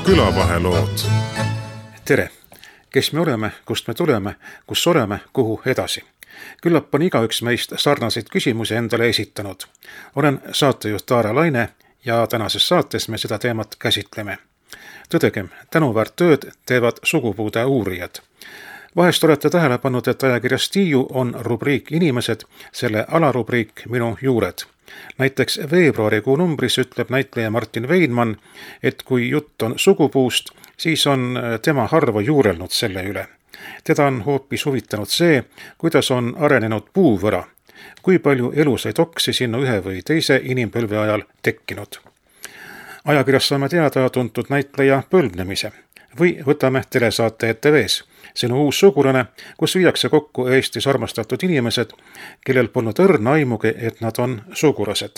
külavahelood. Tere! Kes me oleme, kust me tuleme, kus oleme, kuhu edasi? Küllap on igaüks meist sarnaseid küsimusi endale esitanud. Olen saatejuht Taara Laine ja tänases saates me seda teemat käsitleme. Tõdegem, tänuväärt tööd teevad sugupuude uurijad. Vahest olete tähele pannud, et ajakirjas Tiiu on rubriik Inimesed, selle alarubriik Minu juured. Näiteks veebruarikuu numbris ütleb näitleja Martin Veinmann, et kui jutt on sugupuust, siis on tema harva juurelnud selle üle. Teda on hoopis huvitanud see, kuidas on arenenud puuvõra, kui palju elusaid oksi sinna ühe või teise inimpõlve ajal tekkinud. Ajakirjas saame teada tuntud näitleja põlvnemise või võtame telesaate ETV-s. See on uus sugulane, kus viiakse kokku Eestis armastatud inimesed, kellel polnud õrna aimugi, et nad on sugulased.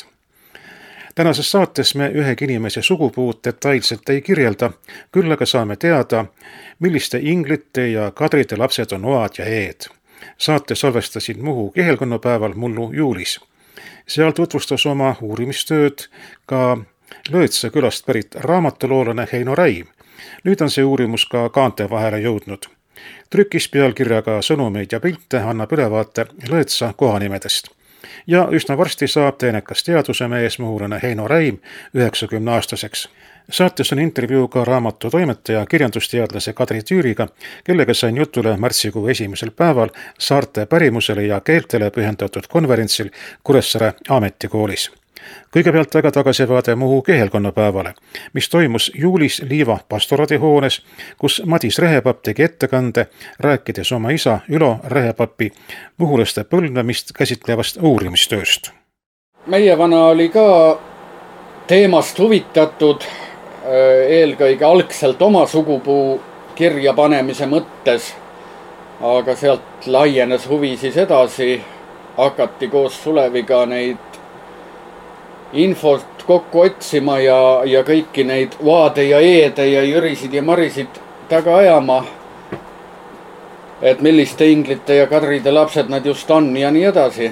Tänases saates me ühegi inimese sugupuud detailselt ei kirjelda, küll aga saame teada, milliste Inglite ja Kadride lapsed on Oad ja Eed. Saate salvestasin Muhu kihelkonnapäeval mullu juulis. Seal tutvustas oma uurimistööd ka Lõõtsa külast pärit raamatoloolane Heino Räim. Nüüd on see uurimus ka kaante vahele jõudnud. Trükis pealkirjaga sõnumeid ja pilte annab ülevaate Lõõtsa kohanimedest. Ja üsna varsti saab teenekas teadusemees muhulane Heino Räim 90-aastaseks. Saates on intervjuu ka raamatu toimetaja kirjandusteadlase Kadri Tüüriga, kellega sain jutule märtsikuu esimesel päeval saarte pärimusele ja keeltele pühendatud konverentsil Kuressaare Ametikoolis. Kõigepealt väga tagasivaade Muhu kihelkonnapäevale, mis toimus juulis Liiva pastoraadihoones, kus Madis Rehepapp tegi ettekande, rääkides oma isa Ülo Rehepapi muhulaste põlvnemist käsitlevast uurimistööst. Meie vana oli ka teemast huvitatud, eelkõige algselt oma sugupuu kirja panemise mõttes, aga sealt laienes huvi siis edasi, hakati koos Suleviga neid infot kokku otsima ja kõiki neid Oade ja Eede ja Jürisid ja Marisid taga ajama, et milliste Inglite ja Kadride lapsed nad just on ja nii edasi.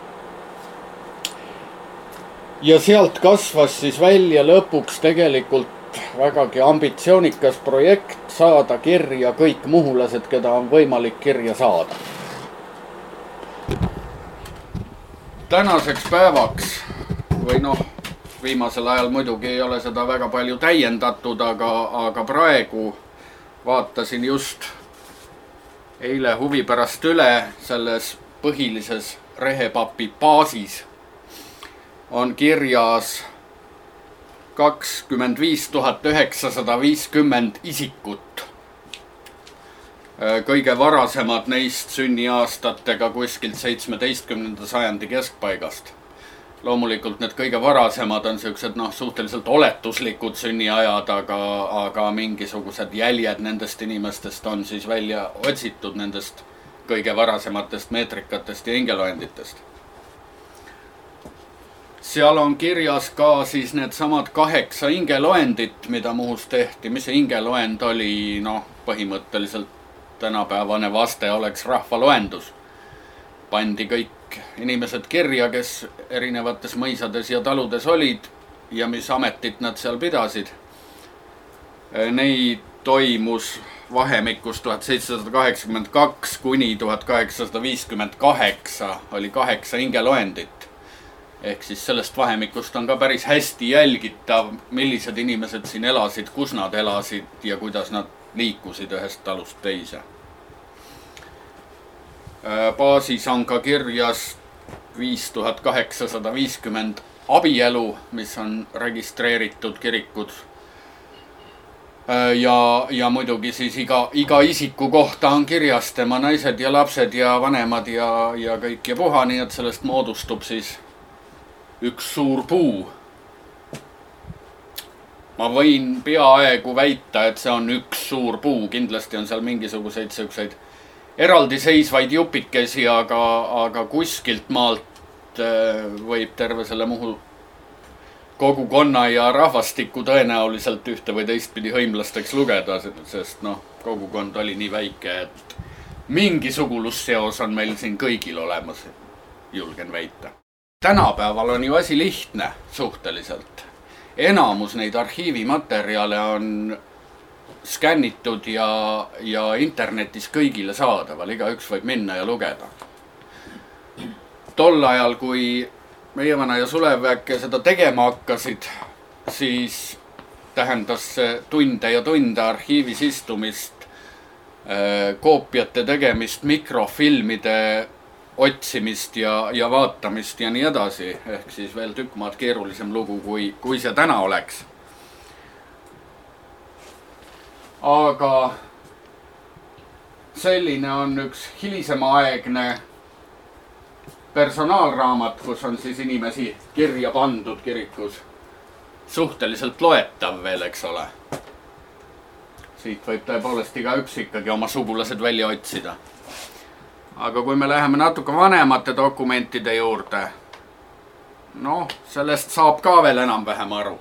Ja sealt kasvas siis välja lõpuks tegelikult vägagi ambitsioonikas projekt saada kirja kõik muhulased, keda on võimalik kirja saada. Tänaseks päevaks või viimasel ajal muidugi ei ole seda väga palju täiendatud, aga praegu vaatasin just eile huvi pärast üle selles põhilises Rehepapi baasis on kirjas 25 950 isikut. Kõige varasemad neist sünniaastatega kuskilt 17. sajandi keskpaigast. Loomulikult need kõige varasemad on sellised suhteliselt oletuslikud sünniajad, aga mingisugused jäljed nendest inimestest on siis välja otsitud nendest kõige varasematest meetrikatest ja hingeloenditest. Seal on kirjas ka siis need samad 8 hingeloendit, mida Muhus tehti, mis see hingeloend oli, põhimõtteliselt tänapäevane vaste oleks rahvaloendus. Pandi kõik inimesed kirja, kes erinevates mõisades ja taludes olid ja mis ametit nad seal pidasid. Neid toimus vahemikus 1782 kuni 1858 oli 8 hingeloendit. Ehk siis sellest vahemikust on ka päris hästi jälgitav, millised inimesed siin elasid, kus nad elasid ja kuidas nad liikusid ühest talust teise. Baasis on ka kirjas 5850 abielu, mis on registreeritud kirikud. Ja muidugi siis iga isiku kohta on kirjas tema naised ja lapsed ja vanemad ja kõik ja puha, nii et sellest moodustub siis üks suur puu. Ma võin peaaegu väita, et see on üks suur puu, kindlasti on seal mingisuguseid selliseid eraldiseisvaid jupikesi, aga kuskilt maalt võib terve selle Muhu kogukonna ja rahvastiku tõenäoliselt ühte või teistpidi hõimlasteks lugeda, sest kogukond oli nii väike, et mingi sugulusseos on meil siin kõigil olemas, julgen väita. Tänapäeval on ju asi lihtne suhteliselt. Enamus neid arhiivimaterjale on skännitud ja internetis kõigile saadaval, igaüks võib minna ja lugeda. Tol ajal, kui Meievana ja Suleväkke seda tegema hakkasid, siis tähendas see tunde ja tunde arhiivis istumist, koopiate tegemist, mikrofilmide otsimist ja vaatamist ja nii edasi. Ehk siis veel tükk maad keerulisem lugu, kui see täna oleks. Aga selline on üks hilisemaaegne personaalraamat, kus on siis inimesi kirja pandud kirikus. Suhteliselt loetav veel, eks ole. Siit võib tõepoolest igaüks ikkagi oma sugulased välja otsida. Aga kui me läheme natuke vanemate dokumentide juurde, noh, sellest saab ka veel enam-vähem aru.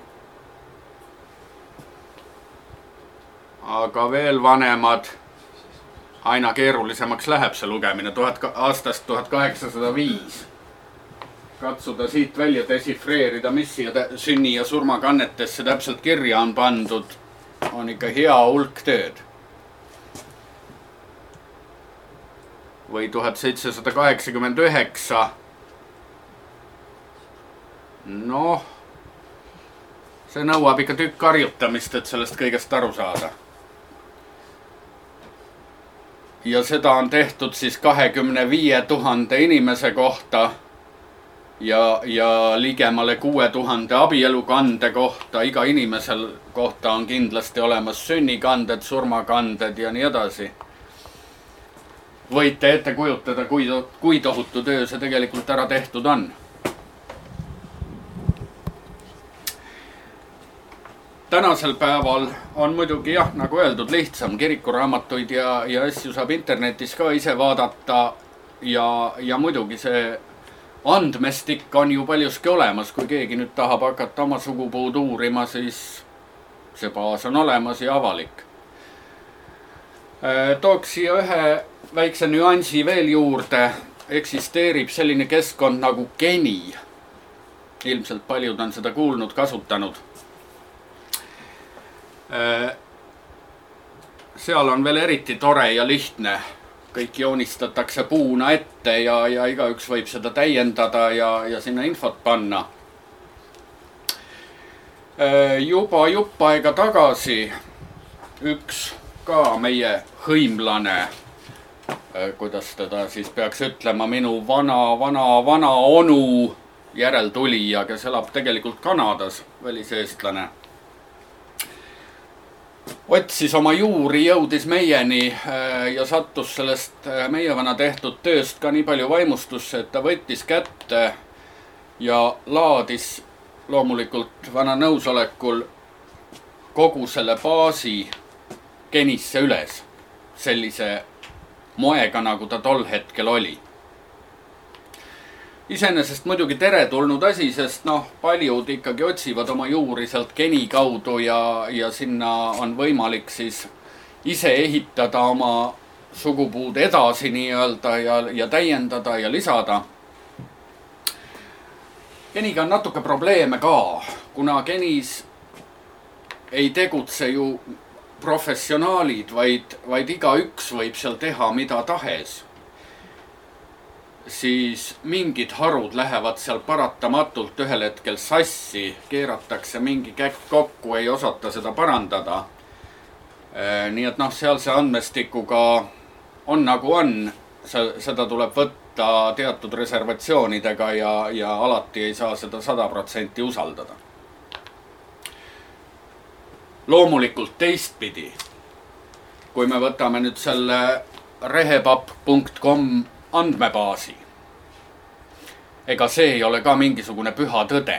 Aga veel vanemad, aina keerulisemaks läheb see lugemine, aastast 1805. Katsuda siit välja desifreerida, mis siia sünni- ja surmakannetesse täpselt kirja on pandud, on ikka hea hulk tööd. Või 1789. Noh, see nõuab ikka tükk harjutamist, et sellest kõigest aru saada. Ja seda on tehtud siis 25 000 inimese kohta ja ligemale 6000 abielukande kohta. Iga inimesel kohta on kindlasti olemas sünnikanded, surmakanded ja nii edasi. Võite ette kujutada, kui tohutu töö see tegelikult ära tehtud on. Tänasel päeval on muidugi jah, nagu öeldud, lihtsam. Kirikuraamatuid ja asju saab internetis ka ise vaadata ja muidugi see andmestik on ju paljuski olemas. Kui keegi nüüd tahab hakata oma sugupuud uurima, siis see baas on olemas ja avalik. Tooks siia ühe väikse nüansi veel juurde. Eksisteerib selline keskkond nagu Geni. Ilmselt paljud on seda kuulnud, kasutanud. Seal on veel eriti tore ja lihtne. Kõik joonistatakse puuna ette ja igaüks võib seda täiendada ja sinna infot panna. Juba jupp aega tagasi üks ka meie hõimlane, kuidas teda siis peaks ütlema, minu vana onu järeltulija, kes elab tegelikult Kanadas, väliseestlane. Otsis oma juuri, jõudis meieni ja sattus sellest Meievana tehtud tööst ka nii palju vaimustusse, et ta võttis kätte ja laadis loomulikult vana nõusolekul kogu selle baasi Genisse üles sellise moega, nagu ta tol hetkel oli. Iseenesest muidugi teretulnud asi, sest paljud ikkagi otsivad oma juuri sealt Geni kaudu ja sinna on võimalik siis ise ehitada oma sugupuud edasi nii-öelda ja täiendada ja lisada. Geniga on natuke probleeme ka, kuna Genis ei tegutse ju professionaalid, vaid igaüks võib seal teha mida tahes. Siis mingid harud lähevad seal paratamatult ühel hetkel sassi, keeratakse mingi käkk kokku, ei osata seda parandada. Nii et sealse andmestikuga on nagu on, seda tuleb võtta teatud reservatsioonidega ja alati ei saa seda 100% usaldada. Loomulikult teistpidi, kui me võtame nüüd selle rehepap.com andmebaasi. Ega see ei ole ka mingisugune püha tõde.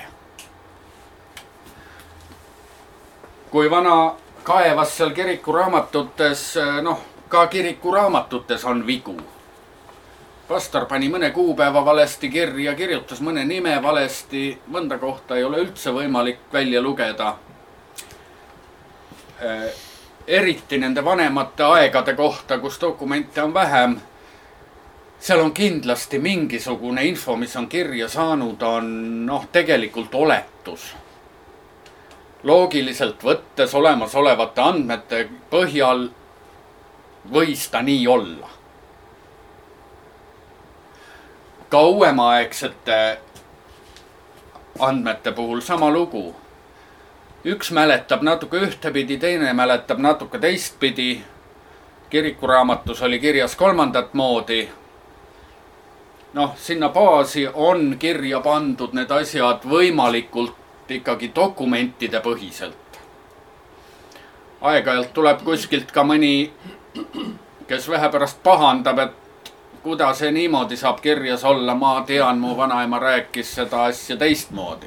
Kui vana kaevas seal kirikuraamatutes, ka kirikuraamatutes on vigu. Pastor pani mõne kuupäeva valesti kirja, kirjutas mõne nime valesti, mõnda kohta ei ole üldse võimalik välja lugeda. Eriti nende vanemate aegade kohta, kus dokumente on vähem, seal on kindlasti mingisugune info, mis on kirja saanud, on tegelikult oletus. loogiliselt võttes olemasolevate andmete põhjal võis ta nii olla. Ka uuemaaegsete andmete puhul sama lugu. Üks mäletab natuke ühtepidi, teine mäletab natuke teistpidi. Kirikuraamatus oli kirjas kolmandat moodi. Sinna baasi on kirja pandud need asjad võimalikult ikkagi dokumentide põhiselt. Aeg-ajalt tuleb kuskilt ka mõni, kes vähepärast pahandab, et kuidas see niimoodi saab kirjas olla, ma tean, mu vanaema rääkis seda asja teistmoodi.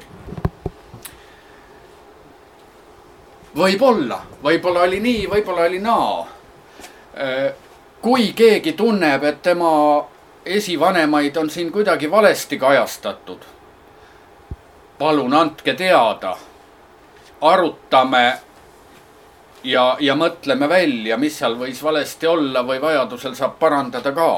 Võib-olla oli nii, võib-olla oli naa. Kui keegi tunneb, et tema esivanemaid on siin kuidagi valesti kajastatud, palun andke teada, arutame ja mõtleme välja, mis seal võis valesti olla või vajadusel saab parandada ka.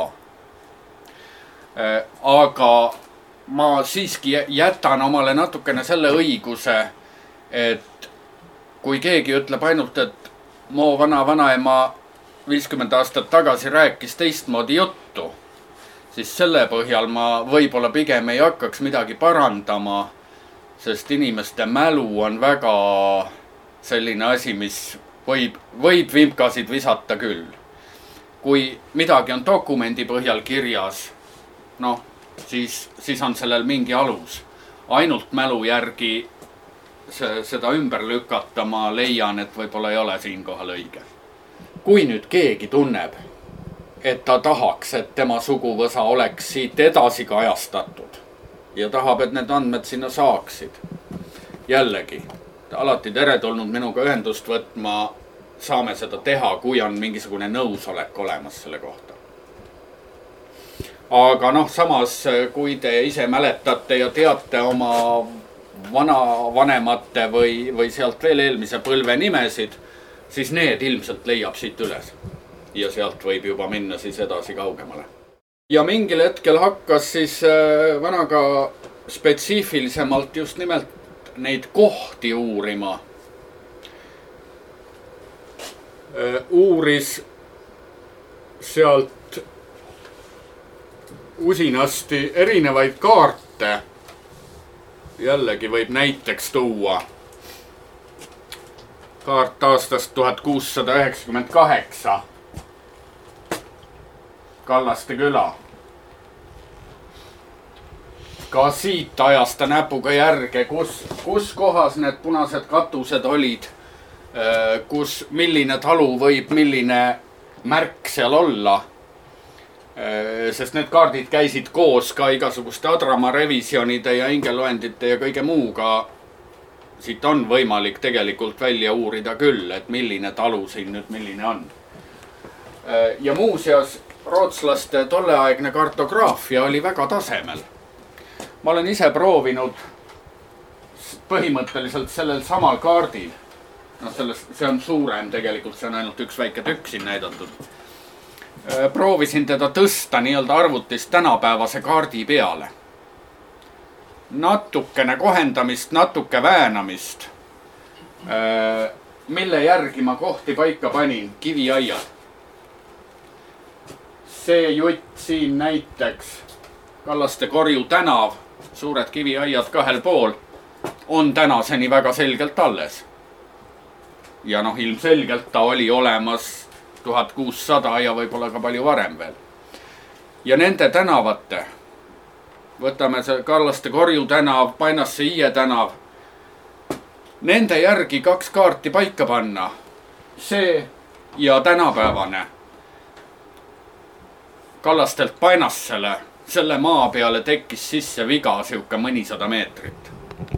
Aga ma siiski jätan omale natukene selle õiguse, et kui keegi ütleb ainult, et mu vanaema 50 aastat tagasi rääkis teistmoodi juttu, siis selle põhjal ma võib-olla pigem ei hakkaks midagi parandama, sest inimeste mälu on väga selline asi, mis võib vimkasid visata küll. Kui midagi on dokumendi põhjal kirjas, siis on sellel mingi alus. Ainult mälu järgi seda ümber lükata ma leian, et võib-olla ei ole siinkohal õige. Kui nüüd keegi tunneb, et ta tahaks, et tema suguvõsa oleks siit edasi kajastatud ja tahab, et need andmed sinna saaksid, jällegi, alati teretulnud minuga ühendust võtma, saame seda teha, kui on mingisugune nõusolek olemas selle kohta. Aga samas, kui te ise mäletate ja teate oma vanavanemate või sealt veel eelmise põlve nimesid, siis need ilmselt leiab siit üles. Ja sealt võib juba minna siis edasi kaugemale. Ja mingil hetkel hakkas siis vanaga spetsiifilisemalt just nimelt neid kohti uurima. Uuris sealt usinasti erinevaid kaarte. Jällegi võib näiteks tuua kaart aastast 1698. Kallaste küla. Ka siit ajasta näpuga järge, kus kohas need punased katused olid, milline talu võib, milline märk seal olla. Sest need kaardid käisid koos ka igasuguste Adrama revisionide ja hingeloendite ja kõige muuga. Siit on võimalik tegelikult välja uurida küll, et milline talu siin nüüd milline on. Ja muuseas, rootslaste tolleaegne kartograafia oli väga tasemel. Ma olen ise proovinud põhimõtteliselt sellel samal kaardil. See on suurem tegelikult, see on ainult üks väike tükk siin näidatud. Proovisin teda tõsta nii-öelda arvutist tänapäevase kaardi peale. Natukene kohendamist, natuke väänamist, mille järgi ma kohti paika panin, kiviaiad. See jutt siin näiteks, Kallaste Korju tänav, suured kiviaiad kahel pool, on tänaseni väga selgelt alles. Ja ilmselgelt ta oli olemas 1600 ja võib-olla ka palju varem veel. Ja nende tänavate, võtame see Kallaste Korju tänav, Painasse Iie tänav, nende järgi 2 kaarti paika panna, see ja tänapäevane. Kallastelt Painassele, selle maa peale tekkis sisse viga siuke mõnisada meetrit.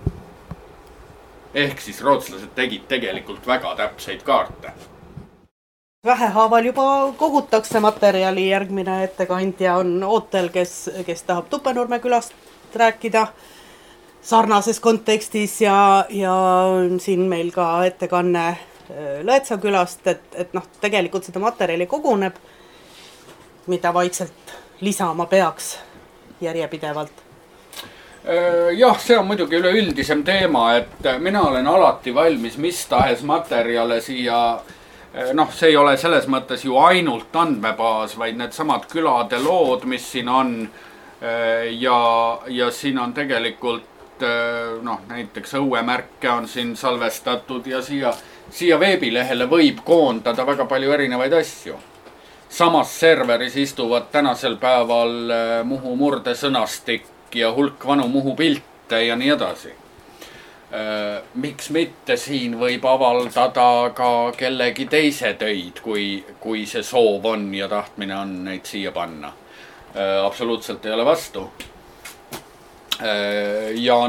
Ehk siis rootslased tegid tegelikult väga täpseid kaarte. Vähehaaval juba kogutakse materjali, järgmine ettekandja on ootel, kes tahab Tuppenurme külast rääkida sarnases kontekstis ja siin meil ka ettekanne Lõetsa külast, et tegelikult seda materjali koguneb, mida vaikselt lisama peaks järjepidevalt. Jah, see on muidugi üleüldisem teema, et mina olen alati valmis mis tahes materjale siia, see ei ole selles mõttes ju ainult andmebaas, vaid need samad külade lood, mis siin on. Ja siin on tegelikult, näiteks õuemärke on siin salvestatud ja siia veebilehele võib koondada väga palju erinevaid asju. Samas serveris istuvad tänasel päeval Muhu murdesõnastik ja hulk vanu Muhu pilte ja nii edasi. Miks mitte siin võib avaldada ka kellegi teise töid, kui see soov on ja tahtmine on neid siia panna. Absoluutselt ei ole vastu. Ja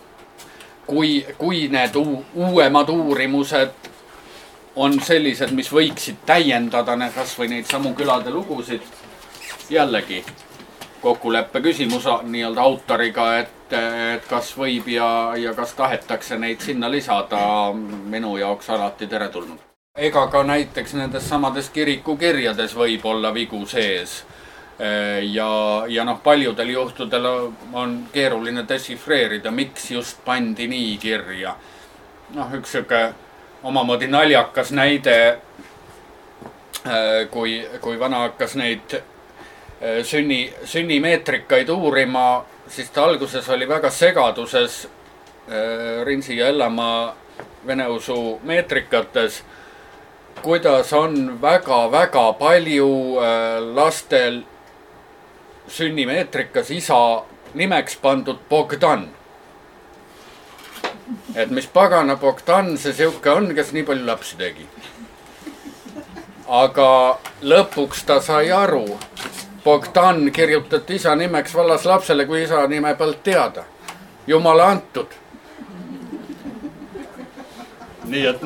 kui need uuemad uurimused on sellised, mis võiksid täiendada kas või neid samu külade lugusid, jällegi kokkuleppe küsimus nii-öelda autoriga, et kas võib ja kas tahetakse neid sinna lisada, minu jaoks alati teretulnud. Ega ka näiteks nendes samades kirikukirjades võib olla vigu sees. Ja paljudel juhtudel on keeruline desifreerida, miks just pandi nii kirja. Üks siuke omamoodi naljakas näide, kui vana hakkas neid sünnimeetrikaid uurima, siis ta alguses oli väga segaduses Rinsi ja Ellamaa veneusu meetrikates, kuidas on väga palju lastel sünnimeetrikas isa nimeks pandud Bogdan. Et mis pagana Bogdan see siuke on, kes nii palju lapsi tegi. Aga lõpuks ta sai aru, Bogdan kirjutati isa nimeks vallas lapsele, kui isa nime pealt teada. Jumala antud. Nii et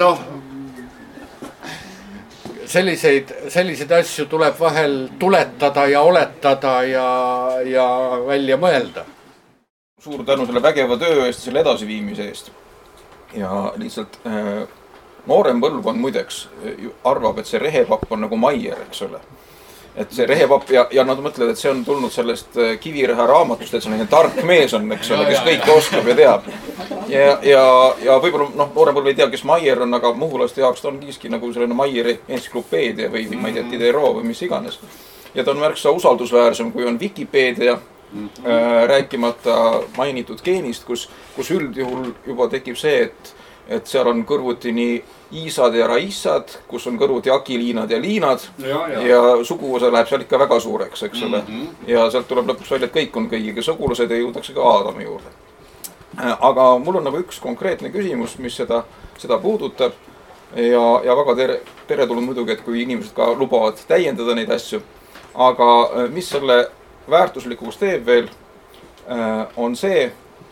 selliseid asju tuleb vahel tuletada ja oletada ja välja mõelda. Suur tänu selle vägeva töö eest, selle edasiviimise eest. Ja lihtsalt noorem põlvkond muideks arvab, et see rehepapp on nagu Maier, eks ole. Et see rehepapp ja nad mõtlevad, et see on tulnud sellest Kivireha raamatust, et see on tark mees on, eks ole, kes kõike oskab ja teab. Ja võib-olla noorem põlv ei tea, kes Maier on, aga muhulaste jaoks ta on siiski nagu selline Maieri ensiklopeedia või ma ei tea, Diderot või mis iganes. Ja ta on märksa usaldusväärsem, kui on Wikipedia, rääkimata mainitud geenist, kus üldjuhul juba tekib see, et seal on kõrvuti nii Iisad ja Raissad, kus on kõrvuti Akiliinad ja Liinad ja suguosa läheb seal ikka väga suureks, eks ole. Ja sealt tuleb lõpuks välja, et kõik on kõigiga sugulased ja jõudakse ka Aadami juurde. Aga mul on nagu üks konkreetne küsimus, mis seda puudutab ja väga teretulnud muidugi, et kui inimesed ka lubavad täiendada neid asju. Aga mis selle väärtuslikuks teeb veel, on see,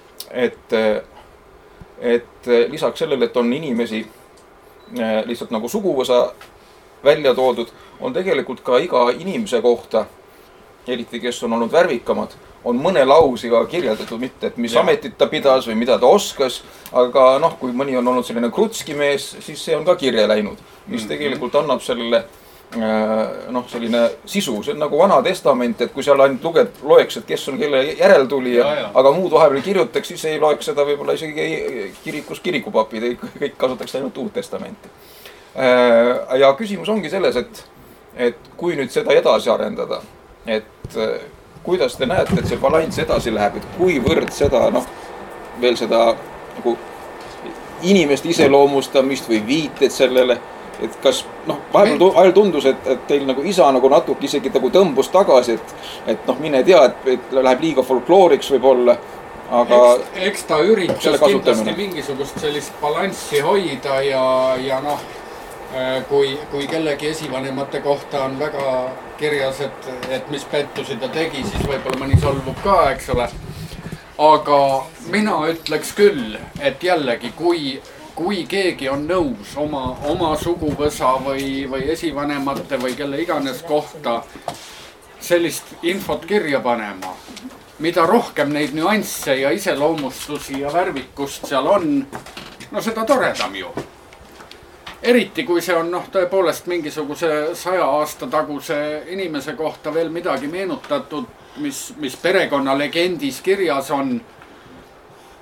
et lisaks sellele, et on inimesi lihtsalt nagu suguvõsa välja toodud, on tegelikult ka iga inimese kohta, eriti kes on olnud värvikamad, on mõne lausiga kirjeldatud mitte, et mis ametit ta pidas või mida ta oskas, aga kui mõni on olnud selline krutski mees, siis see on ka kirja läinud, mis tegelikult annab sellele selline sisu, see on nagu Vana Testament, et kui seal ainult loeks, et kes on kelle järeltulija, aga muud vahepeal kirjutaks, siis ei loeks seda võib-olla isegi kirikus kirikupapid, kõik kasutaks ainult Uut Testamenti. Ja küsimus ongi selles, et kui nüüd seda edasi arendada, et kuidas te näete, et see balanss edasi läheb, et kuivõrd seda, veel seda nagu inimest iseloomustamist või viited sellele, et kas, vahel tundus, et teil nagu isa nagu natuke isegi nagu tõmbus tagasi, et mine tea, et läheb liiga folklooriks võib-olla, aga eks ta üritas kindlasti mingisugust sellist balanssi hoida ja kui kellegi esivanemate kohta on väga kirjas, et mis pettusi ta tegi, siis võib-olla mõni solvub ka, eks ole. Aga mina ütleks küll, et jällegi, kui keegi on nõus oma suguvõsa või esivanemate või kelle iganes kohta sellist infot kirja panema, mida rohkem neid nüansse ja iseloomustusi ja värvikust seal on, seda toredam ju. Eriti kui see on tõepoolest mingisuguse 100 aasta taguse inimese kohta veel midagi meenutatud, mis perekonna legendis kirjas on,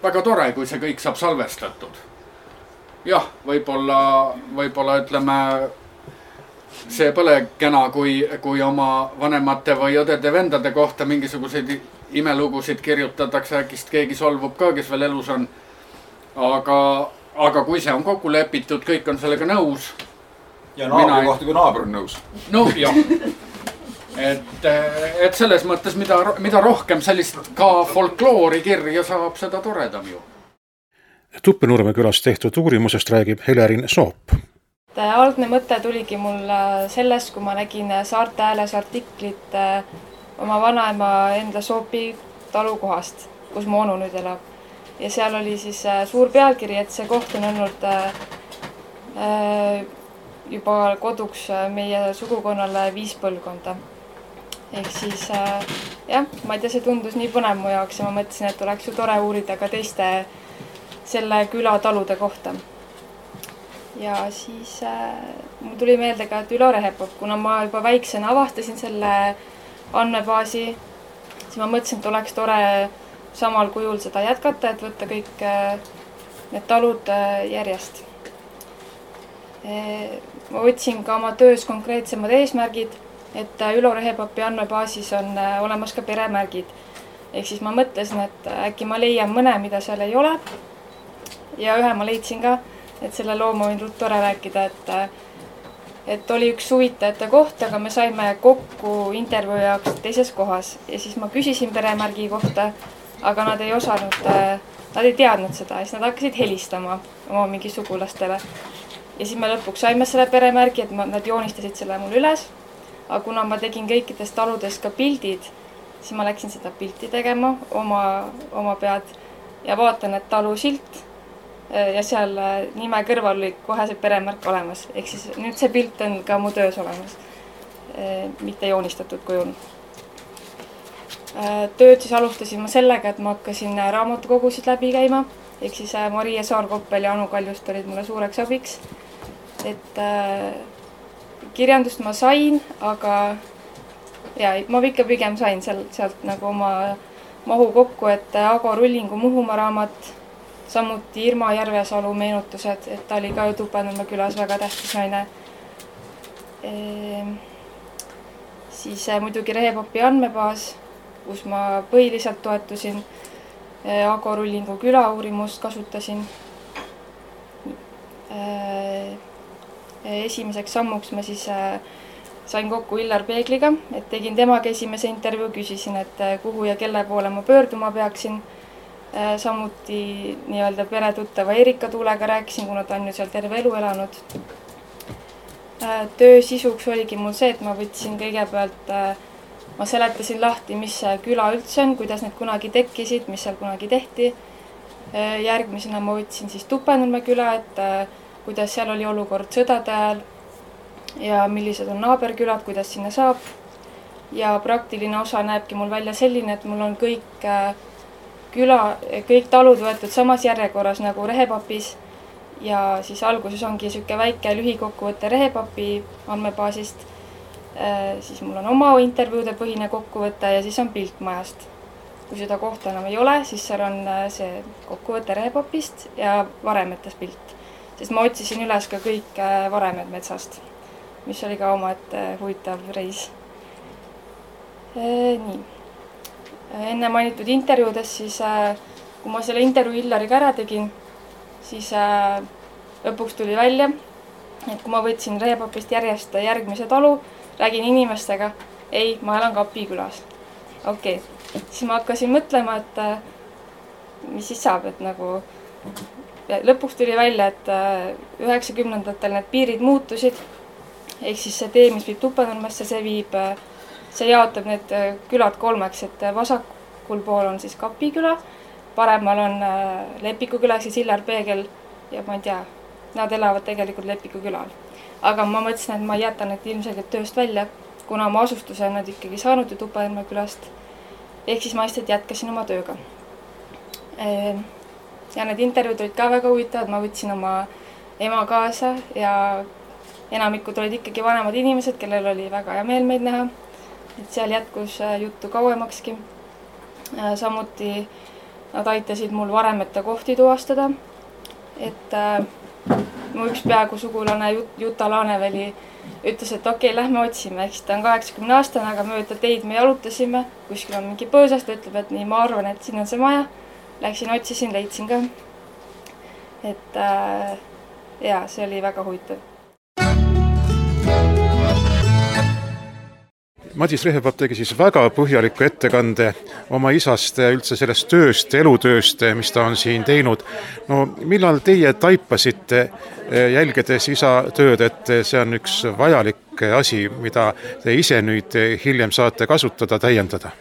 väga tore, kui see kõik saab salvestatud. Jah, võib-olla ütleme, see pole kena, kui oma vanemate või õdede-vendade kohta mingisuguseid imelugusid kirjutatakse, äkist keegi solvub ka, kes veel elus on. Aga kui see on kokku lepitud, kõik on sellega nõus. Ja naabri kohta, kui naaber on nõus. No jah. Et selles mõttes, mida rohkem sellist ka folkloori kirja saab, seda toredam ju. Tuppenurme külas tehtud uurimusest räägib Helerin Soop. Algne mõte tuligi mul sellest, kui ma nägin Saarte Hääles artiklit oma vanaema enda Soopi talukohast, kus mu onu nüüd elab. Ja seal oli siis suur pealkiri, et see koht on olnud juba koduks meie sugukonnale 5 põlvkonda. Ehk siis jah, ma ei tea, see tundus nii põnev mu jaoks ja ma mõtlesin, et oleks ju tore uurida ka teiste selle küla talude kohta. Ja siis mul tuli meelde ka, et Ülo Rehepop, kuna ma juba väiksena avastasin selle andmebaasi, siis ma mõtlesin, et oleks tore samal kujul seda jätkata, et võtta kõik need talud järjest. Ma võtsin ka oma töös konkreetsemad eesmärgid, et Ülo Rehepopi andmebaasis on olemas ka peremärgid. Ehk siis ma mõtlesin, et äkki ma leian mõne, mida seal ei ole. Ja ühe ma leidsin ka, et selle loo ma võin tore rääkida, et oli üks suvitajate koht, aga me saime kokku intervjuu jaoks teises kohas. Ja siis ma küsisin peremärgi kohta, aga nad ei osanud, nad ei teadnud seda ja siis nad hakkasid helistama oma mingi sugulastele. Ja siis me lõpuks saime selle peremärgi, et nad joonistasid selle mul üles. Aga kuna ma tegin kõikidest taludest ka pildid, siis ma läksin seda pilti tegema oma pead ja vaatan, et talu silt ja seal nime kõrval oli kohe see peremärk olemas. Ehk siis nüüd see pilt on ka mu töös olemas, mitte joonistatud kujul. Tööd siis alustasin ma sellega, et ma hakkasin raamatukogusid läbi käima. Ehk siis Maria Saar-Koppel ja Anu Kaljust olid mulle suureks abiks. Et kirjandust ma sain, aga ja, ma ikka pigem sain sealt nagu oma mahu kokku, et Ago Rullingu Muhumaa raamat, samuti Irma Järvesalu meenutused, et ta oli ka ju Tuppenurme külas väga tähtis naine. Siis muidugi Rehepopi andmebaas, kus ma põhiliselt toetusin, Ago Rullingu küla uurimust kasutasin. Esimeseks sammuks ma siis sain kokku Illar Peegliga, et tegin temaga esimese intervjuu, küsisin, et kuhu ja kelle poole ma pöörduma peaksin. Samuti nii-öelda peretuttava Erika Tuulega rääkisin, kuna ta on ju seal terve elu elanud. Töö sisuks oligi mul see, et ma võtsin kõigepealt, ma seletasin lahti, mis küla üldse on, kuidas need kunagi tekkisid, mis seal kunagi tehti. Järgmisena ma võtsin siis Tuppenurme küla, et kuidas seal oli olukord sõdade ajal ja millised on naaberkülad, kuidas sinna saab. Ja praktiline osa näebki mul välja selline, et mul on kõik talud võetud samas järjekorras nagu Rehepopis ja siis alguses ongi selline väike lühikokkuvõte Rehepopi andmebaasist. Siis mul on oma intervjuude põhine kokkuvõte ja siis on pilt majast. Kui seda kohta enam ei ole, siis seal on see kokkuvõte Rehepopist ja varemetes pilt. Sest ma otsisin üles ka kõik varemed metsast, mis oli ka omaette huvitav reis. Nii. Enne mainitud intervjuudes, siis kui ma selle intervjuu Illariga ära tegin, siis lõpuks tuli välja, et kui ma võtsin Rehepopist järjest järgmise talu, räägin inimestega, ei, ma elan Kapikülas. Okei. Siis ma hakkasin mõtlema, et mis siis saab, et nagu lõpuks tuli välja, et 90-ndatel need piirid muutusid. Ehk siis see tee, mis viib Tuppenurmesse, see jaotab need külad 3, et vasakul pool on siis Kapiküla, paremal on Lepiku küla, siis Illar Peegel ja ma ei tea, nad elavad tegelikult Lepiku külal. Aga ma mõtlesin, et ma jätan need ilmselgelt tööst välja, kuna ma asustuse on nad ikkagi saanud ju Tuppenurme külast. Ehk siis ma lihtsalt jätkasin oma tööga. Ja need intervjuud olid ka väga huvitavad, ma võtsin oma ema kaasa ja enamikud olid ikkagi vanemad inimesed, kellel oli väga hea meel meid näha. Et seal jätkus juttu kauemakski. Samuti Nad aitasid mul varemete kohti tuvastada, et mu üks peaaegu sugulane Juta Laaneväli ütles, et okei, lähme otsime, eks ta on 80-aastane, aga mööda teid me jalutasime, kuskil on mingi põõsas, ta ütleb, et nii, ma arvan, et siin on see maja. Läksin, otsisin, leidsin ka. Et jaa, see oli väga huvitav. Madis Rehepap tegi siis väga põhjaliku ettekande oma isast ja üldse sellest tööst, elutööst, mis ta on siin teinud. No millal teie taipasite, jälgedes isa tööd, et see on üks vajalik asi, mida te ise nüüd hiljem saate kasutada, täiendada?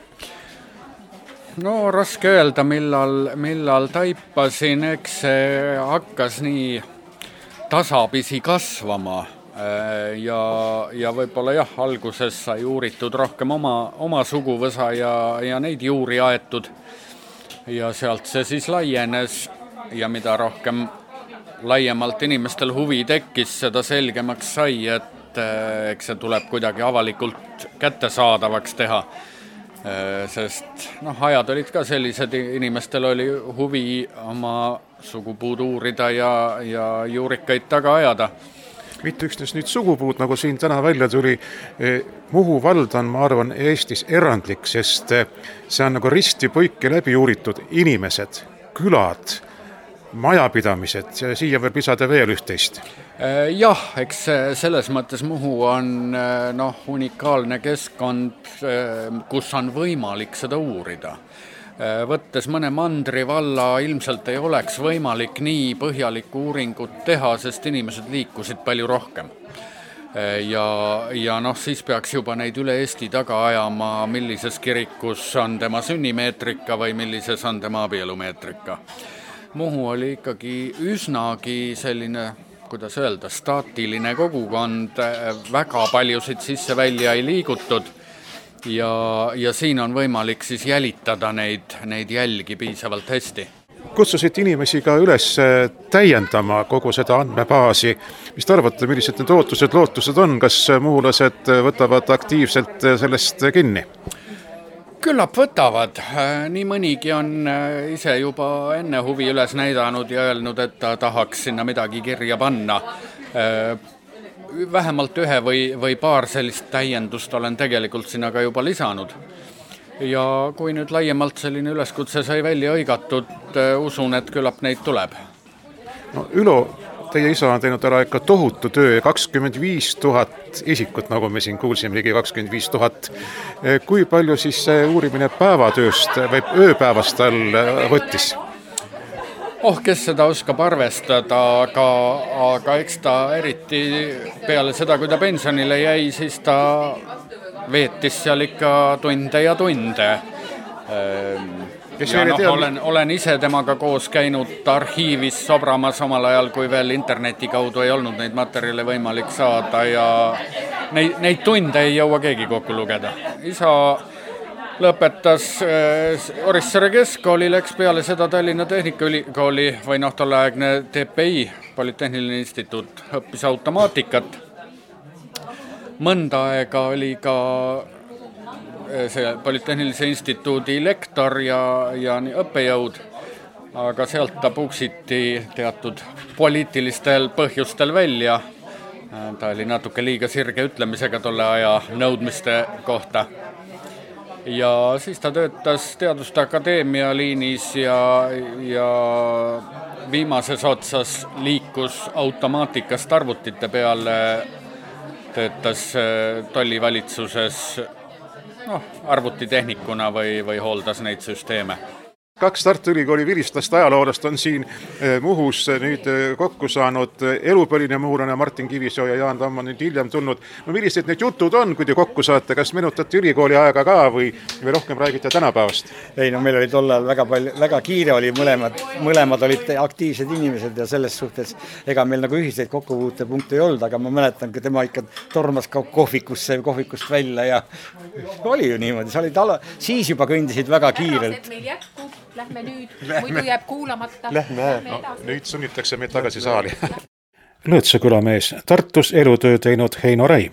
No raske öelda, millal taipasin, eks see hakkas nii tasapisi kasvama. Ja võib-olla jah, alguses sai uuritud rohkem oma suguvõsa ja neid juuri aetud ja sealt see siis laienes ja mida rohkem laiemalt inimestel huvi tekkis, seda selgemaks sai, et eks see tuleb kuidagi avalikult kättesaadavaks teha, sest ajad olid ka sellised, inimestel oli huvi oma sugupuud uurida ja juurikaid taga ajada. Mitte üksnes nüüd sugupuud, nagu siin täna välja tuli. Muhu vald on, ma arvan, Eestis erandlik, sest see on nagu risti põiki läbi uuritud inimesed, külad, majapidamised ja siia võib lisada veel üht-teist. Jah, eks selles mõttes Muhu on unikaalne keskkond, kus on võimalik seda uurida. Võttes mõne mandri valla ilmselt ei oleks võimalik nii põhjalikku uuringut teha, sest inimesed liikusid palju rohkem. Ja siis peaks juba neid üle Eesti taga ajama, millises kirikus on tema sünnimeetrika või millises on tema abielumeetrika. Muhu oli ikkagi üsnagi selline, kuidas öelda, staatiline kogukond, väga paljusid sisse välja ei liigutud. Ja siin on võimalik siis jälitada neid jälgi piisavalt hästi. Kutsusid inimesi ka üles täiendama kogu seda andmebaasi. Mis te arvate, millised need ootused, lootused on? Kas muhulased võtavad aktiivselt sellest kinni? Küllap võtavad. Nii mõnigi on ise juba enne huvi üles näidanud ja öelnud, et ta tahaks sinna midagi kirja panna. Vähemalt ühe või paar sellist täiendust olen tegelikult sinna ka juba lisanud. Ja kui nüüd laiemalt selline üleskutse sai välja õigatud, usun, et küllap neid tuleb. No, Ülo, teie isa on teinud ära ikka tohutu töö, 25 000 isikut, nagu me siin kuulsime, ligi 25 000. Kui palju siis see uurimine päevatööst või ööpäevast all võttis? Kes seda oskab arvestada, aga eks ta eriti peale seda, kui ta pensionile jäi, siis ta veetis seal ikka tunde ja tunde. Olen ise temaga koos käinud arhiivis sobramas omal ajal, kui veel interneti kaudu ei olnud neid materjale võimalik saada ja neid tunde ei jõua keegi kokku lugeda. Isa lõpetas Orissaare keskkooli, läks peale seda Tallinna Tehnikaülikooli või tolleaegne TPI, Polütehniline instituut, õppis automaatikat. Mõnda aega oli ka see Polütehnilise instituudi lektor ja õppejõud, aga sealt ta puksiti teatud poliitilistel põhjustel välja. Ta oli natuke liiga sirge ütlemisega tolle aja nõudmiste kohta. Ja siis ta töötas Teaduste Akadeemia liinis ja viimases otsas liikus automaatikast arvutite peale, töötas tollivalitsuses arvutitehnikuna või hooldas neid süsteeme. 2 Tartu Ülikooli vilistlast ajaloolast on siin Muhus nüüd kokku saanud elupõline muhulane Martin Kivisoo ja Jaan Tamm on nüüd hiljem tulnud. No millised need jutud on, kui te kokku saate? Kas menutate ülikooli aega ka või rohkem räägite tänapäevast? Ei, meil oli tollal väga kiire oli, mõlemad olid aktiivsed inimesed ja selles suhtes ega meil nagu ühiseid kokkupuutepunkte ei olnud, aga ma mäletan, kui tema ikka tormas ka kohvikust välja ja oli ju niimoodi. Siis juba kõndisid väga kiirelt. Lähme nüüd, muidu jääb kuulamata. Lähme nüüd sunnitakse meid tagasi saali. Lõõtsa külamees, Tartus elutöö teinud Heino Räim.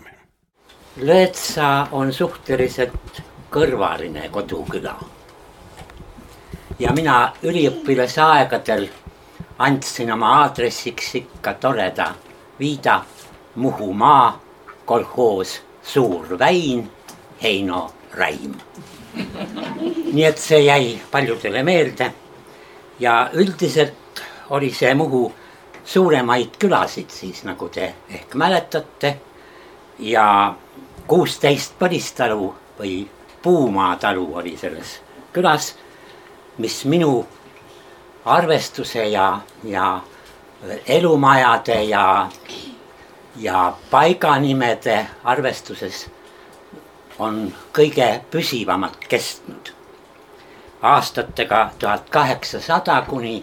Lõõtsa on suhteliselt kõrvaline koduküla. ja mina üliõpilase aegadel andsin oma aadressiks ikka toreda Viida, Muhumaa, kolhoos Suur Väin, Heino Raim. Nii et see jäi paljudele meelde ja üldiselt oli see Muhu suuremaid külasid siis, nagu te ehk mäletate, ja 16 põlistalu või Puumaa talu oli selles külas, mis minu arvestuse ja elumajade ja paiganimede arvestuses on kõige püsivamalt kestnud. Aastatega 1800 kuni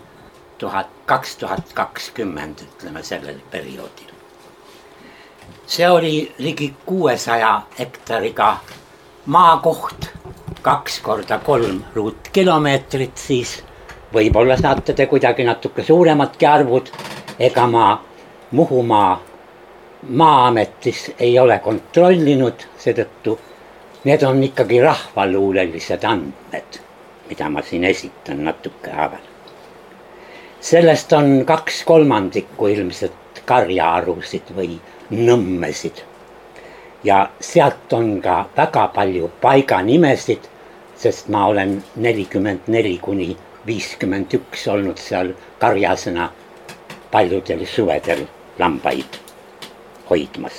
2020, ütleme sellel perioodil. See oli ligi 600 hektariga maakoht, 2x3 ruutkilomeetrit siis. Võib-olla saate te kuidagi natuke suurematki arvud, ega ma Muhumaa Maa-ametis ei ole kontrollinud, seetõttu need on ikkagi rahvaluulelised andmed, mida ma siin esitan natuke haaval. Sellest on 2/3 ilmselt karjaarusid või nõmmesid ja sealt on ka väga palju paiganimesid, sest ma olen 44 kuni 51 olnud seal karjasena paljudel suvedel lambaid hoidmas.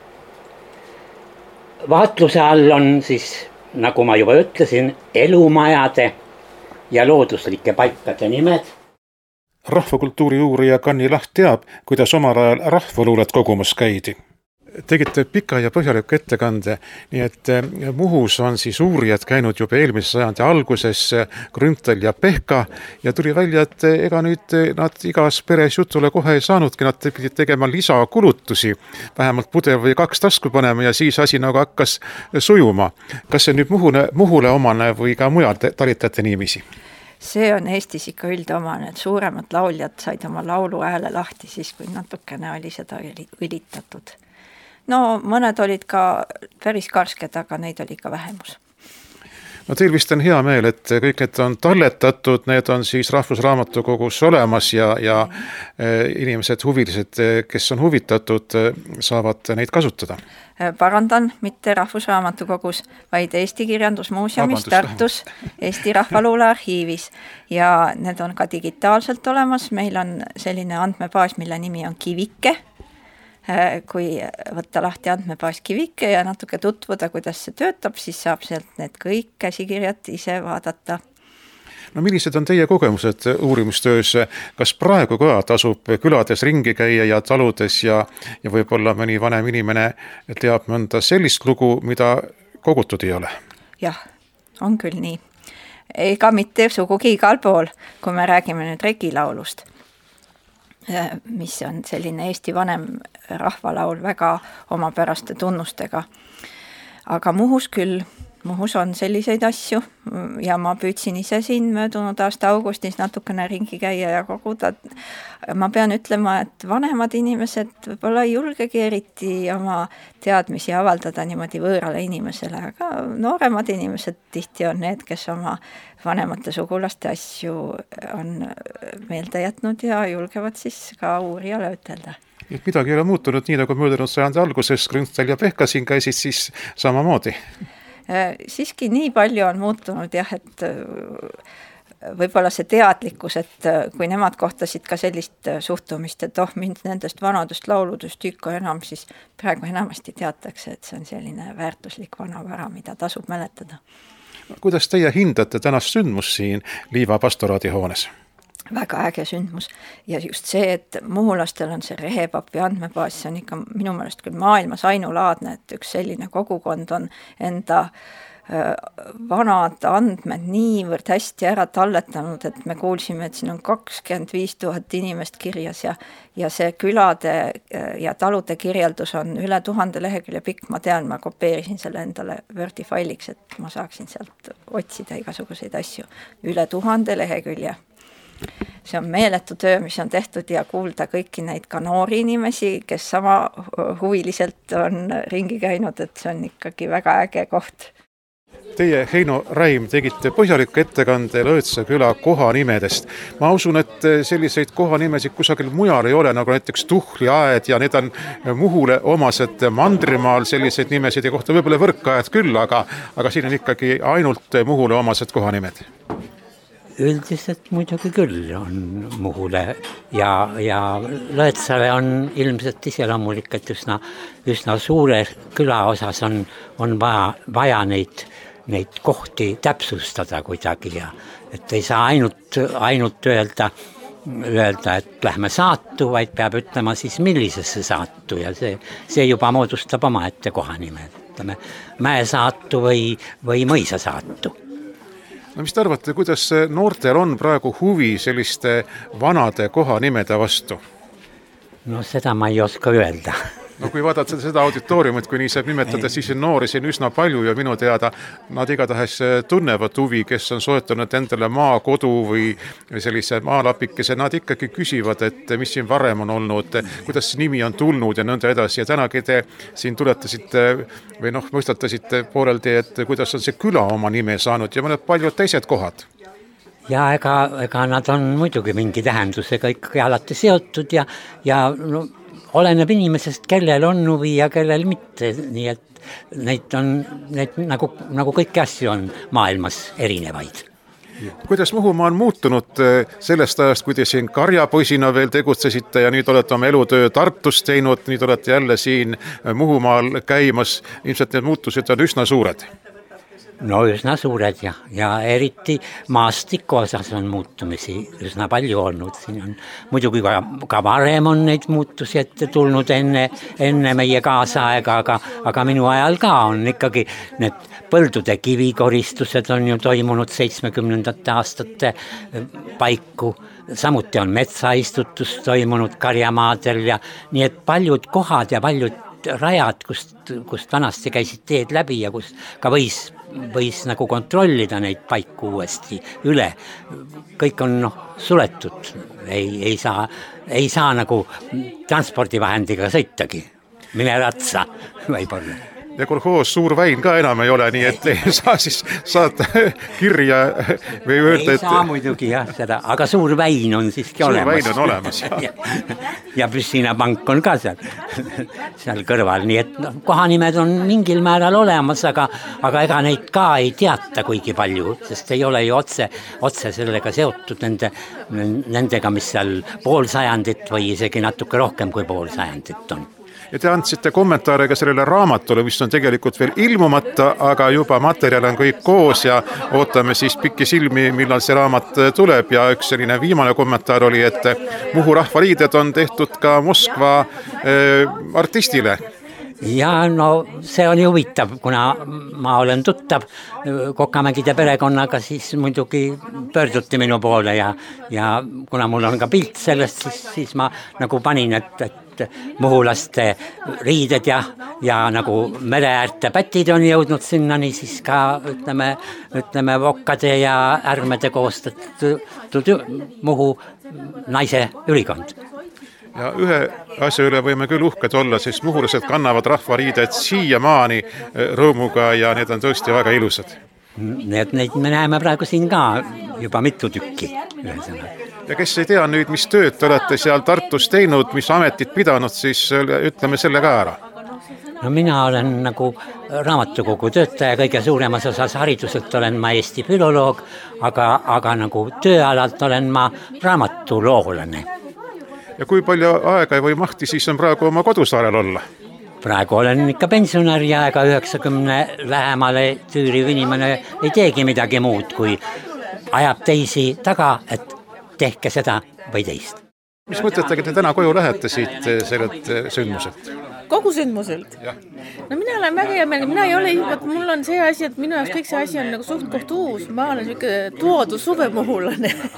Vaatluse all on siis, nagu ma juba ütlesin, elumajade ja looduslike paikade nimed. Rahvakultuuri uurija Kanni Laht teab, kuidas omal ajal rahvaluulet kogumas käidi. Tegite pika ja põhjaliku ettekande, nii et Muhus on siis uurijad käinud juba eelmise sajandi alguses, Grünthal ja Pehka, ja tuli välja, et ega nüüd nad igas peres jutule kohe ei saanudki, nad pidid tegema lisakulutusi, vähemalt pudel või 2 tasku panema ja siis asi nagu hakkas sujuma. Kas see nüüd Muhule omane või ka mujal talitate niiviisi? See on Eestis ikka üldomane, et suuremad lauljad said oma laulu hääle lahti siis, kui natukene oli seda ülitatud. No mõned olid ka päris karsked, aga neid oli ikka vähemus. No teil vist on hea meel, et kõik need on talletatud, need on siis Rahvusraamatukogus olemas ja inimesed huvilised, kes on huvitatud, saavad neid kasutada. Parandan, mitte Rahvusraamatukogus, vaid Eesti Kirjandusmuuseumis Tartus, Eesti Rahvaluule arhiivis ja need on ka digitaalselt olemas. Meil on selline andmebaas, mille nimi on Kivike. Kui võtta lahti andmebaas Kivike ja natuke tutvuda, kuidas see töötab, siis saab sealt need kõik käsikirjad ise vaadata. No millised on teie kogemused uurimustöös? Kas praegu ka tasub külades ringi käia ja taludes ja võib-olla mõni vanem inimene teab mõnda sellist lugu, mida kogutud ei ole? Jah, on küll nii. Ega mitte sugugi igal pool, kui me räägime nüüd regilaulust, mis on selline Eesti vanem rahvalaul väga omapäraste tunnustega. Aga Muhus küll, Muhus on selliseid asju ja ma püüdsin ise siin möödunud aasta augustis natukene ringi käia ja koguda. Ma pean ütlema, et vanemad inimesed võib-olla ei julgegi eriti oma teadmisi avaldada niimoodi võõrale inimesele, aga nooremad inimesed tihti on need, kes oma vanemate sugulaste asju on meelde jätnud ja julgevad siis ka uurijale ütelda. Et midagi ei ole muutunud nii, nagu möödunud sajandi alguses Grünthal ja Pehka siin käisid siis samamoodi. Siiski nii palju on muutunud jah, et võib-olla see teadlikkus, et kui nemad kohtasid ka sellist suhtumist, et mind nendest vanadest lauludest ikka enam, siis praegu enamasti teatakse, et see on selline väärtuslik vanavara, mida tasub mäletada. Kuidas teie hindate tänast sündmus siin Liiva pastoraadihoones? Väga äge sündmus ja just see, et muhulastel on see rehepapi andmebaas, see on ikka minu meelest küll maailmas ainulaadne, et üks selline kogukond on enda vanad andmed niivõrd hästi ära talletanud, et me kuulsime, et siin on 25 000 inimest kirjas ja see külade ja talude kirjeldus on üle 1000 lehekülje pikk. Ma tean, ma kopeerisin selle endale Wordi failiks, et ma saaksin sealt otsida igasuguseid asju. Üle 1000 lehekülje. See on meeletu töö, mis on tehtud ja kuulda kõiki neid ka noori inimesi, kes sama huviliselt on ringi käinud, et see on ikkagi väga äge koht. Teie, Heino Raim, tegite põhjaliku ettekande Lõõtsa küla kohanimedest. Ma usun, et selliseid kohanimesid kusagil mujal ei ole, nagu näiteks Tuhliaed ja need on Muhule omased. Mandrimaal selliseid nimesid ja kohta võib-olla Võrkaaed küll, aga siin on ikkagi ainult Muhule omased kohanimed. Üldiselt muidugi küll on Muhule ja Lõõtsale on ilmselt iseloomulik, et üsna suure küla osas on vaja neid kohti täpsustada kuidagi ja et ei saa ainult öelda, et lähme saatu, vaid peab ütlema siis millisesse saatu ja see juba moodustab omaette kohanime, ütleme mäesaatu või mõisasaatu. No mis te arvate, kuidas noortel on praegu huvi selliste vanade kohanimede vastu? No seda ma ei oska öelda. No kui vaadata seda auditooriumit, kui nii saab nimetada, siis on noori siin üsna palju ja minu teada nad igatahes tunnevad huvi, kes on soetanud endale maakodu või sellise maalapikese, nad ikkagi küsivad, et mis siin varem on olnud, kuidas nimi on tulnud ja nõnda edasi ja tänagi te siin tuletasite või mõistatasite pooleldi, et kuidas on see küla oma nime saanud ja mõned paljud teised kohad. Ja ega nad on muidugi mingi tähendusega ikkagi alati seotud ja oleneb inimesest, kellel on huvi ja kellel mitte, nii et neid nagu kõiki asju on maailmas erinevaid. Kuidas Muhumaa on muutunud sellest ajast, kui te siin karjapoisina veel tegutsesite ja nüüd olete oma elutöö Tartus teinud, nüüd olete jälle siin Muhumaal käimas, ilmselt need muutused on üsna suured? No üsna suured ja eriti maastiku osas on muutumisi üsna palju olnud. Siin on muidugi ka varem on neid muutusi ette tulnud enne meie kaasaega, aga minu ajal ka on ikkagi need põldude kivikoristused on ju toimunud 70. aastate paiku. Samuti on metsaistutus toimunud karjamaadel ja nii et paljud kohad ja paljud rajad, kust vanasti käisid teed läbi ja kus ka võis nagu kontrollida neid paiku uuesti üle. Kõik on suletud, ei saa nagu transpordivahendiga sõitagi, mine ratsa võib-olla. Ja kolhoos Suur Väin ka enam ei ole, nii et ei saa siis saata kirja või öelda, et... Ei saa muidugi seda, aga Suur Väin on siiski olemas. Suur Väin on olemas, ja Püssina pank on ka seal kõrval, nii et kohanimed on mingil määral olemas, aga ega neid ka ei teata kuigi palju, sest ei ole ju otse sellega seotud nendega, mis seal pool sajandit või isegi natuke rohkem kui pool sajandit on. Ja te andsite kommentaare ka sellele raamatule, mis on tegelikult veel ilmumata, aga juba materjal on kõik koos ja ootame siis pikki silmi, millal see raamat tuleb ja üks selline viimane kommentaar oli, et Muhu rahvariided on tehtud ka Moskva artistile. Ja see oli huvitav, kuna ma olen tuttav Kokamägide perekonnaga, siis muidugi pöörduti minu poole ja kuna mul on ka pilt sellest, siis ma nagu panin, et muhulaste riided ja nagu mereäärte pätid on jõudnud sinnani, siis ka ütleme vokkade ja ärmede koostatud Muhu naise ülikond. Ja ühe asja üle võime küll uhked olla, sest muhulased kannavad rahvariided siiamaani rõõmuga ja need on tõesti väga ilusad. Neid me näeme praegu siin ka juba mitu tükki. Ja kes ei tea nüüd, mis tööd te olete seal Tartus teinud, mis ametit pidanud, siis ütleme selle ka ära. No mina olen nagu raamatukogu töötaja, kõige suuremas osas hariduselt olen ma Eesti filoloog, aga nagu tööalalt olen ma raamatuloolane. Ja kui palju aega või mahti siis on praegu oma kodusaarel olla? Praegu olen ikka pensionär ja ega 90 lähemale tüüriv inimene ei teegi midagi muud, kui ajab teisi taga, et tehke seda või teist. Mis mõtetagi te täna koju lähete siit sellelt sündmuselt? Kogu sündmuselt? No mina olen väga hea meel, mina ei ole mul on see asi, et minu jaoks kõik see asi on nagu suht koht uus, ma olen niisugune tuodu suvemuhulane.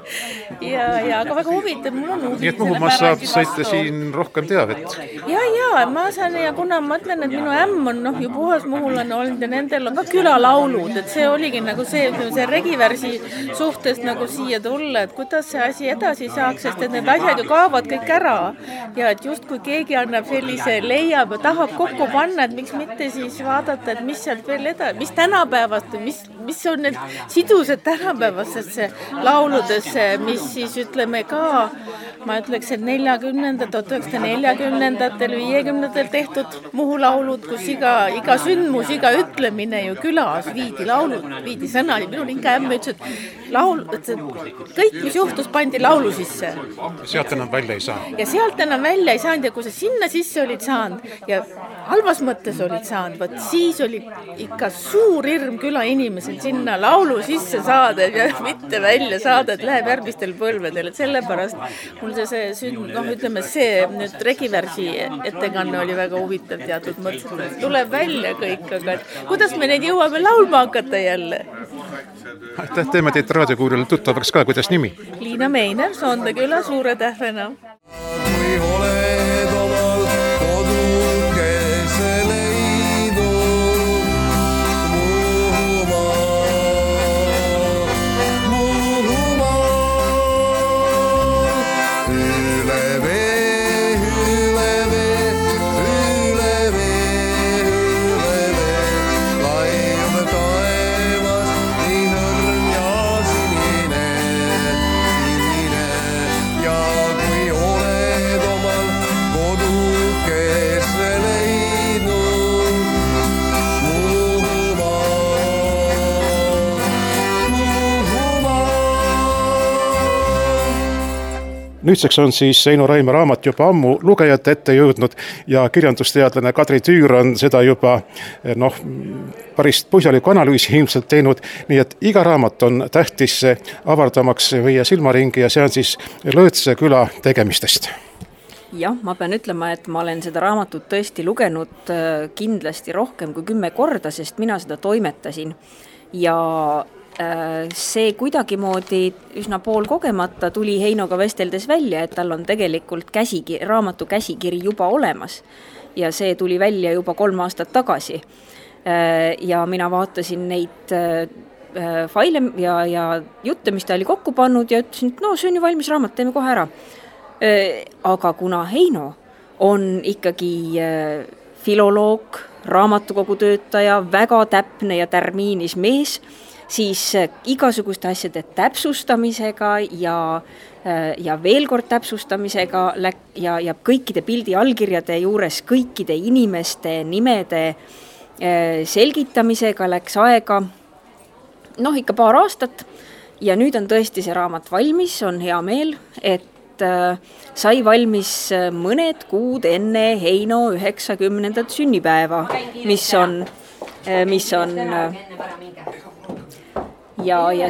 ja aga väga huvitav, mul on huvi. Nii et Muhumaast saite siin rohkem teavet? Ja, ma saan ja kuna ma ütlen, et minu ämm on ju puhas muhulane olnud ja nendel on ka külalaulud, et see oligi nagu see regivärsi suhtes nagu siia tulla, et kuidas see asi edasi saaks, sest et need asjad ju kaovad kõik ära ja et just kui keegi annab sellise, leiab ja tahab kokku panna, et miks mitte siis vaadata, et mis sealt veel mis tänapäevast, mis on need sidused tänapäevastesse lauludesse, mis siis ütleme ka, ma ütleks, et 1940-ndatel, 50-ndatel tehtud muhulaulud, kus iga sündmus, iga ütlemine ju külas viidi laulud, viidi sõnad ja minul ikka ämm ütles, et kõik, mis juhtus, pandi laulu sisse. Sealt enam välja ei saa. Ja sealt enam välja ei saanud ja kui sa sinna sisse olid saanud ja halvas mõttes olid saanud, võt siis oli ikka suur hirm küla inimesel sinna laulu sisse saada ja mitte välja saada, et läheb järgmistel põlvedel, et sellepärast mul see ütleme, see nüüd regivärsi ettekanne oli väga huvitav teatud mõttes, et tuleb välja kõik, aga kuidas me neid jõuame laulma hakata jälle? Aitäh, teeme teid raadiokuuljale tuttavaks ka, kuidas nimi? Liina Meiner, Soondeküla Suure Tähvena. Kui oled omal kodukese leidnud Muhumaal, üle vee, laim taevas, nii hõrn ja sinine, ja kui oled omal kodukese leidnud Nüüdseks on siis Eino Raime raamat juba ammu lugejate ette jõudnud ja kirjandusteadlane Kadri Tüür on seda juba päris põhjaliku analüüsi ilmselt teinud, nii et iga raamat on tähtis avardamaks meie silmaringi ja see on siis Lõõtse küla tegemistest. Jah, ma pean ütlema, et ma olen seda raamatut tõesti lugenud kindlasti rohkem kui 10 korda, sest mina seda toimetasin ja see kuidagimoodi üsna poolkogemata tuli Heinoga vesteldes välja, et tal on tegelikult raamatu käsikiri juba olemas ja see tuli välja juba 3 aastat tagasi. Ja mina vaatasin neid faile ja jutte, mis ta oli kokku pannud ja ütlesin, et see on ju valmis raamat, teeme kohe ära. Aga kuna Heino on ikkagi filoloog, raamatukogu töötaja, väga täpne ja tärmiinis mees, siis igasuguste asjade täpsustamisega ja veel kord täpsustamisega ja kõikide pildi allkirjade juures kõikide inimeste nimede selgitamisega läks aega ikka paar aastat ja nüüd on tõesti see raamat valmis, on hea meel, et sai valmis mõned kuud enne Heino 90. sünnipäeva, mis on ja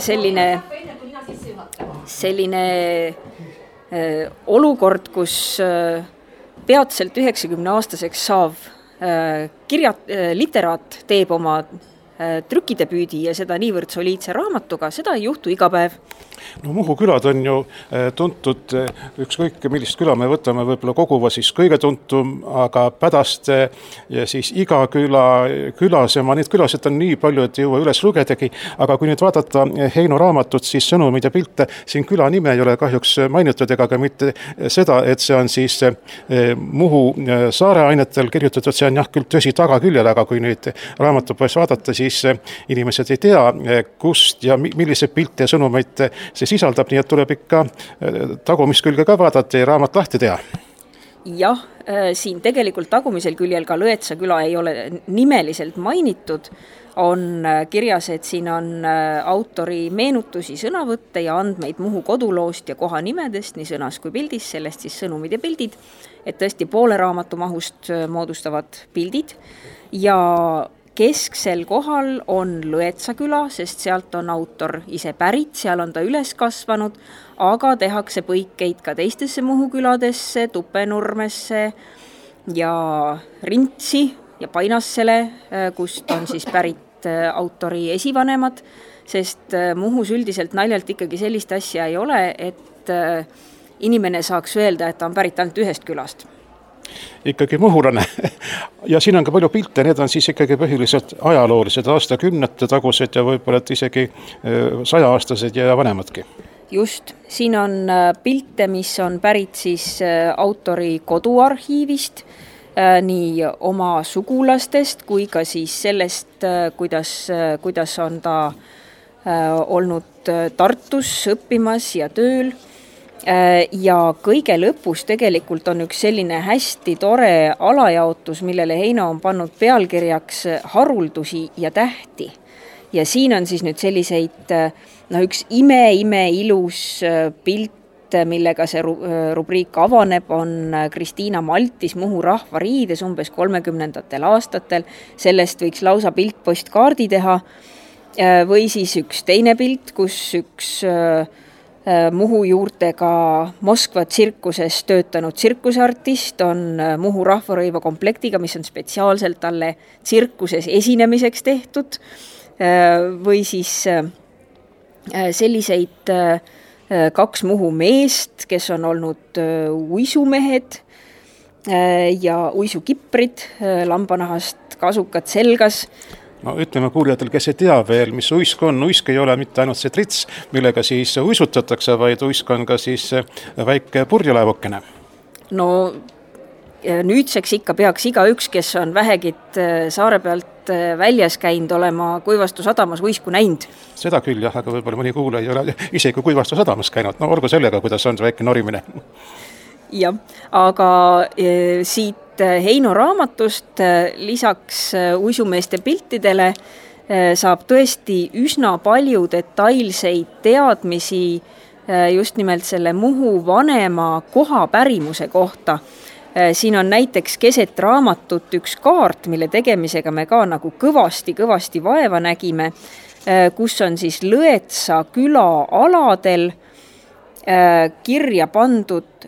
selline olukord, kus peatselt 90-aastaseks saav literaat teeb oma trükidebüüdi ja seda niivõrd soliidse raamatuga, seda ei juhtu iga päev. Muhu külad on ju tuntud, ükskõik millist küla me võtame, võib-olla Koguva siis kõige tuntum, aga Pädaste ja siis iga külasema, neid külasid on nii palju, et ei jõua üles lugedagi, aga kui nüüd vaadata Heino raamatut, siis sõnumid ja pilte, siin küla nime ei ole kahjuks mainitud ega ka mitte seda, et see on siis Muhu saare ainetel kirjutatud, see on jah küll tõsi tagaküljel, aga kui nüüd raamatupoes vaadata, siis inimesed ei tea, kust ja millise pilte ja sõnumeid see sisaldab, nii et tuleb ikka tagumist külge ka vaadata ja raamat lahti teha. Jah, siin tegelikult tagumisel küljel ka Lõõtsa küla ei ole nimeliselt mainitud, on kirjas, et siin on autori meenutusi, sõnavõtte ja andmeid Muhu koduloost ja kohanimedest, nii sõnas kui pildis, sellest siis sõnumid ja pildid, et tõesti poole raamatu mahust moodustavad pildid ja kesksel kohal on Lõõtsa küla, sest sealt on autor ise pärit, seal on ta üles kasvanud, aga tehakse põikeid ka teistesse Muhu küladesse, Tupenurmesse ja Rintsi ja Painassele, kust on siis pärit autori esivanemad, sest Muhus üldiselt naljalt ikkagi sellist asja ei ole, et inimene saaks öelda, et ta on pärit ainult ühest külast. Ikkagi muhulane. Ja siin on ka palju pilte, need on siis ikkagi põhiliselt ajaloolised, aastakümnete tagused ja võib-olla isegi 100-aastased ja vanemadki. Just, siin on pilte, mis on pärit siis autori koduarhiivist, nii oma sugulastest kui ka siis sellest, kuidas on ta olnud Tartus õppimas ja tööl. Ja kõige lõpus tegelikult on üks selline hästi tore alajaotus, millele Heino on pannud pealkirjaks haruldusi ja tähti. Ja siin on siis nüüd selliseid, üks ime ilus pilt, millega see rubriik avaneb, on Kristiina Maltis Muhu rahvariides umbes 30. aastatel. Sellest võiks lausa piltpostkaardi teha. Või siis üks teine pilt, kus üks Muhu juurtega Moskva tsirkuses töötanud tsirkuseartist on Muhu rahvarõiva komplektiga, mis on spetsiaalselt talle tsirkuses esinemiseks tehtud. Või siis selliseid 2 Muhu meest, kes on olnud uisumehed ja uisukiprid, lambanahast kasukad selgas. No ütleme kuulijatel, kes ei tea veel, mis uisk on. Uisk ei ole mitte ainult see trits, millega siis uisutatakse, vaid uisk on ka siis väike purjelaevukene. No nüüdseks ikka peaks igaüks, kes on vähegit saare pealt väljas käinud, olema Kuivastu sadamas uisku näinud. Seda küll jah, aga võib-olla mõni kuulaja ei ole isegi Kuivastu sadamas käinud. No olgu sellega, kuidas on see väike norimine. Jah, aga siit Heino raamatust lisaks uisumeeste piltidele saab tõesti üsna palju detailseid teadmisi just nimelt selle Muhu vanema kohapärimuse kohta. Siin on näiteks keset raamatut üks kaart, mille tegemisega me ka nagu kõvasti vaeva nägime, kus on siis Lõetsa küla aladel kirja pandud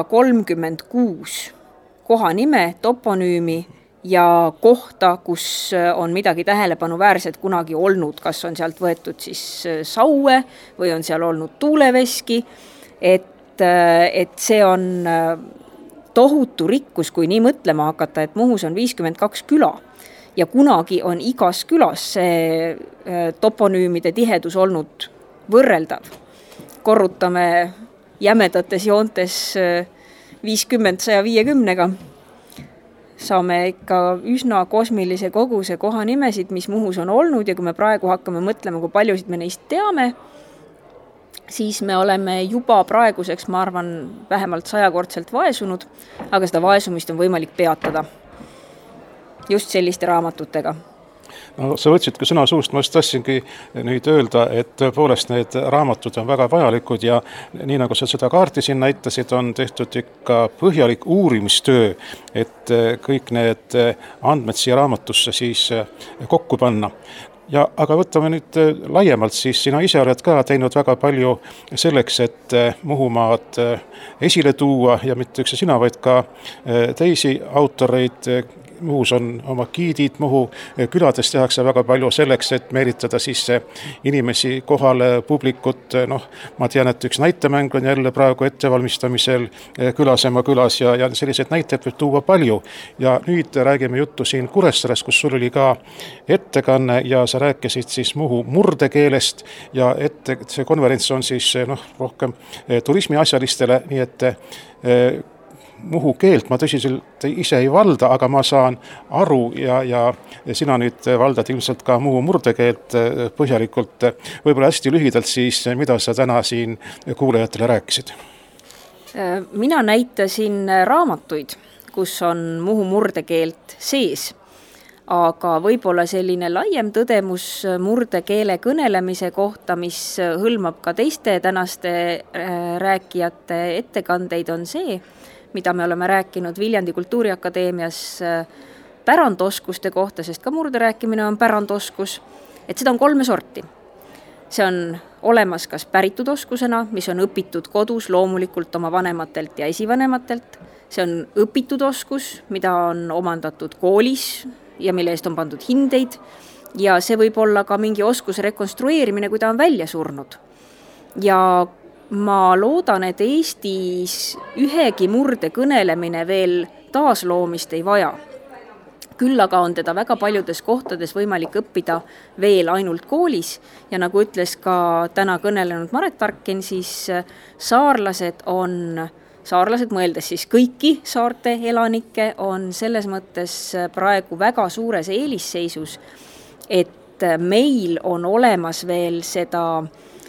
136 kohanime, toponüümi ja kohta, kus on midagi tähelepanuväärset kunagi olnud, kas on sealt võetud siis saue või on seal olnud tuuleveski, et see on tohutu rikkus, kui nii mõtlema hakata, et Muhus on 52 küla ja kunagi on igas külas see toponüümide tihedus olnud võrreldav. Korrutame jämedates joontes 50-150-ga. Saame ikka üsna kosmilise koguse kohanimesid, mis Muhus on olnud ja kui me praegu hakkame mõtlema, kui paljusid me neist teame, siis me oleme juba praeguseks, ma arvan, vähemalt 100-kordselt vaesunud, aga seda vaesumist on võimalik peatada just selliste raamatutega. No, sa võtsid ka sõna suust, ma just tahtsingi nüüd öelda, et tõepoolest need raamatud on väga vajalikud ja nii nagu sa seda kaarti siin näitasid, on tehtud ikka põhjalik uurimistöö, et kõik need andmed siia raamatusse siis kokku panna. Ja, aga võtame nüüd laiemalt, siis sina ise oled ka teinud väga palju selleks, et Muhumaad esile tuua ja mitte üks sina, vaid ka teisi autoreid. Muhus on oma giidid, Muhu külades tehakse väga palju selleks, et meelitada siis inimesi kohale, publikut. Ma tean, et üks näitemäng on jälle praegu ettevalmistamisel Külasema külas ja selliseid näiteid võib tuua palju. Ja nüüd räägime juttu siin Kuressaares, kus sul oli ka ettekanne ja sa rääkisid siis Muhu murdekeelest ja see konverents on siis rohkem turismiasjalistele, nii et Muhu keelt ma tõsiselt ise ei valda, aga ma saan aru ja sina nüüd valdad ilmselt ka Muhu murdekeelt põhjalikult. Võib-olla hästi lühidalt siis, mida sa täna siin kuulajatele rääkisid? Mina näitasin raamatuid, kus on Muhu murdekeelt sees, aga võib-olla selline laiem tõdemus murdekeele kõnelemise kohta, mis hõlmab ka teiste tänaste rääkijate ettekandeid, on see, mida me oleme rääkinud Viljandi Kultuuriakadeemias pärandoskuste kohta, sest ka murde rääkimine on pärandoskus, et seda on 3 sorti. See on olemas kas päritud oskusena, mis on õpitud kodus loomulikult oma vanematelt ja esivanematelt. See on õpitud oskus, mida on omandatud koolis ja mille eest on pandud hindeid. ja see võib olla ka mingi oskuse rekonstrueerimine, kui ta on välja surnud. Ja ma loodan, et Eestis ühegi murde kõnelemine veel taasloomist ei vaja. Küll aga on teda väga paljudes kohtades võimalik õppida veel ainult koolis ja nagu ütles ka täna kõnelenud Maret Tarkin, siis saarlased, mõeldes siis kõiki saarte elanikke, on selles mõttes praegu väga suures eelisseisus, et meil on olemas veel seda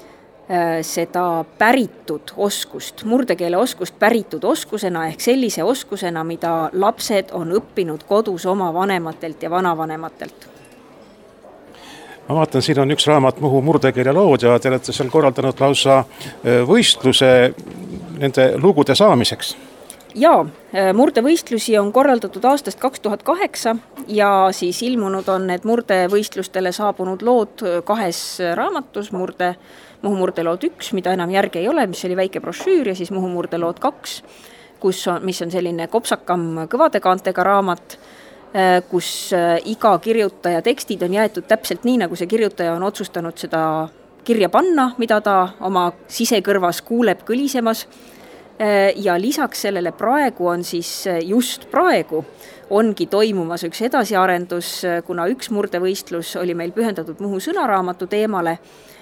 päritud oskust, murdekeele oskust päritud oskusena ehk sellise oskusena, mida lapsed on õppinud kodus oma vanematelt ja vanavanematelt. Ma vaatan, siin on üks raamat Muhu murdekeele lood ja te olete seal korraldanud lausa võistluse nende lugude saamiseks. Jaa, murdevõistlusi on korraldatud aastast 2008 ja siis ilmunud on need murdevõistlustele saabunud lood 2 raamatus, Muhu murdelood 1, mida enam järgi ei ole, mis oli väike brošüür, ja siis Muhu murdelood 2, mis on selline kopsakam kõvade kaantega raamat, kus iga kirjutaja tekstid on jäetud täpselt nii, nagu see kirjutaja on otsustanud seda kirja panna, mida ta oma sisekõrvas kuuleb kõlisemas. Ja lisaks sellele praegu on siis just praegu ongi toimumas üks edasiarendus, kuna üks murdevõistlus oli meil pühendatud Muhu sõnaraamatu teemale.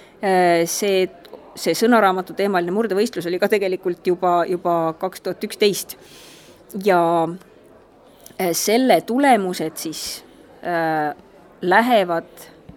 See sõnaraamatu teemaline murdevõistlus oli ka tegelikult juba 2011 ja selle tulemused siis lähevad,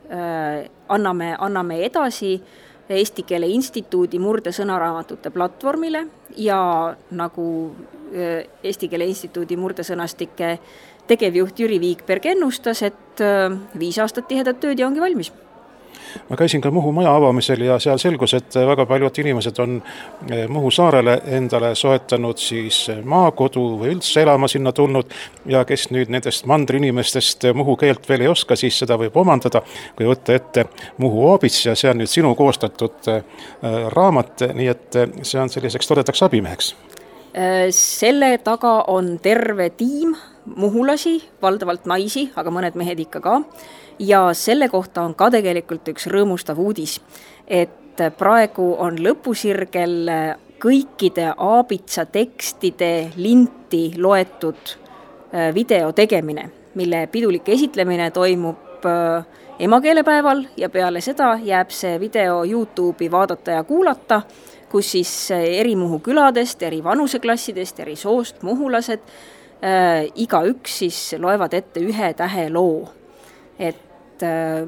anname edasi Eesti Keele Instituudi murdesõnaraamatute platvormile ja nagu Eesti Keele Instituudi murdesõnastike tegevjuht Jüri Viikberg ennustas, et 5 aastat tihedat tööd ja ongi valmis. Ma käisin ka Muhu maja avamisel ja seal selgus, et väga paljud inimesed on Muhu saarele endale soetanud siis maakodu või üldse elama sinna tulnud ja kes nüüd nendest mandri inimestest Muhu keelt veel ei oska, siis seda võib omandada, kui võtta ette Muhu Oobits ja see on nüüd sinu koostatud raamat, nii et see on selliseks toredaks abimeheks. Selle taga on terve tiim muhulasi, valdavalt naisi, aga mõned mehed ikka ka. Ja selle kohta on ka tegelikult üks rõõmustav uudis, et praegu on lõpusirgel kõikide Aabitsa tekstide linti loetud video tegemine, mille pidulik esitlemine toimub emakeelepäeval ja peale seda jääb see video YouTube'i vaadata ja kuulata, kus siis eri Muhu küladest, eri vanuseklassidest, eri soost muhulased, igaüks siis loevad ette 1 tähe loo. Et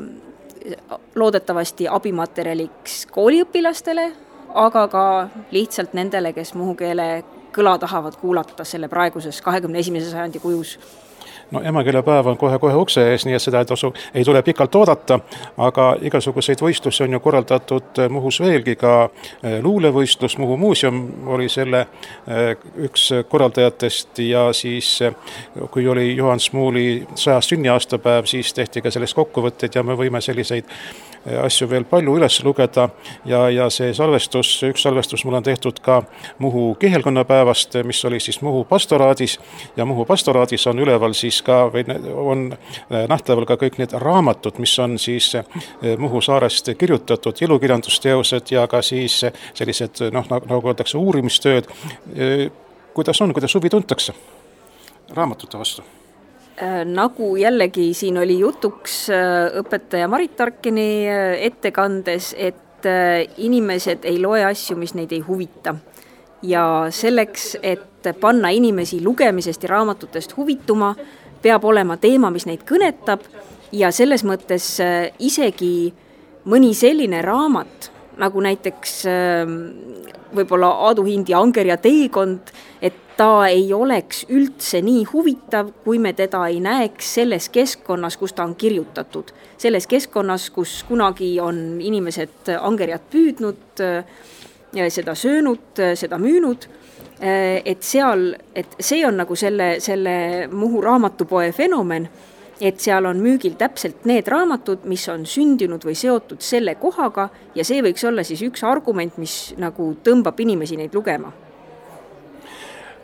loodetavasti abimaterjaliks kooliõpilastele, aga ka lihtsalt nendele, kes Muhu keele kõla tahavad kuulata selle praeguses 21. sajandi kujus. No emakeelepäev on kohe ukse ees, nii et seda ei tule pikalt oodata, aga igasuguseid võistlusi on ju korraldatud Muhus veelgi, ka luulevõistlus, Muhu muuseum oli selle üks korraldajatest ja siis kui oli Juhan Smuuli 100. sünniaastapäev, siis tehti ka sellest kokkuvõtteid ja me võime selliseid asju veel palju üles lugeda ja see üks salvestus mul on tehtud ka Muhu kihelkonnapäevast, mis oli siis Muhu pastoraadis ja Muhu pastoraadis on üleval siis ka, või on nähtaval ka kõik need raamatud, mis on siis Muhu saarest kirjutatud, ilukirjandusteosed ja ka siis sellised, nagu öeldakse, uurimistööd. Kuidas huvi tuntakse raamatute vastu? Nagu jällegi siin oli jutuks õpetaja Marit Tarkini ettekandes, et inimesed ei loe asju, mis neid ei huvita. Ja selleks, et panna inimesi lugemisest ja raamatutest huvituma, peab olema teema, mis neid kõnetab ja selles mõttes isegi mõni selline raamat, nagu näiteks võib-olla Aadu Hindi Anger ja teekond, et ta ei oleks üldse nii huvitav, kui me teda ei näeks selles keskkonnas, kus ta on kirjutatud. Selles keskkonnas, kus kunagi on inimesed angerjat püüdnud, seda söönud, seda müünud, et see on nagu selle Muhu raamatupoe fenomen, et seal on müügil täpselt need raamatud, mis on sündinud või seotud selle kohaga ja see võiks olla siis üks argument, mis nagu tõmbab inimesi neid lugema.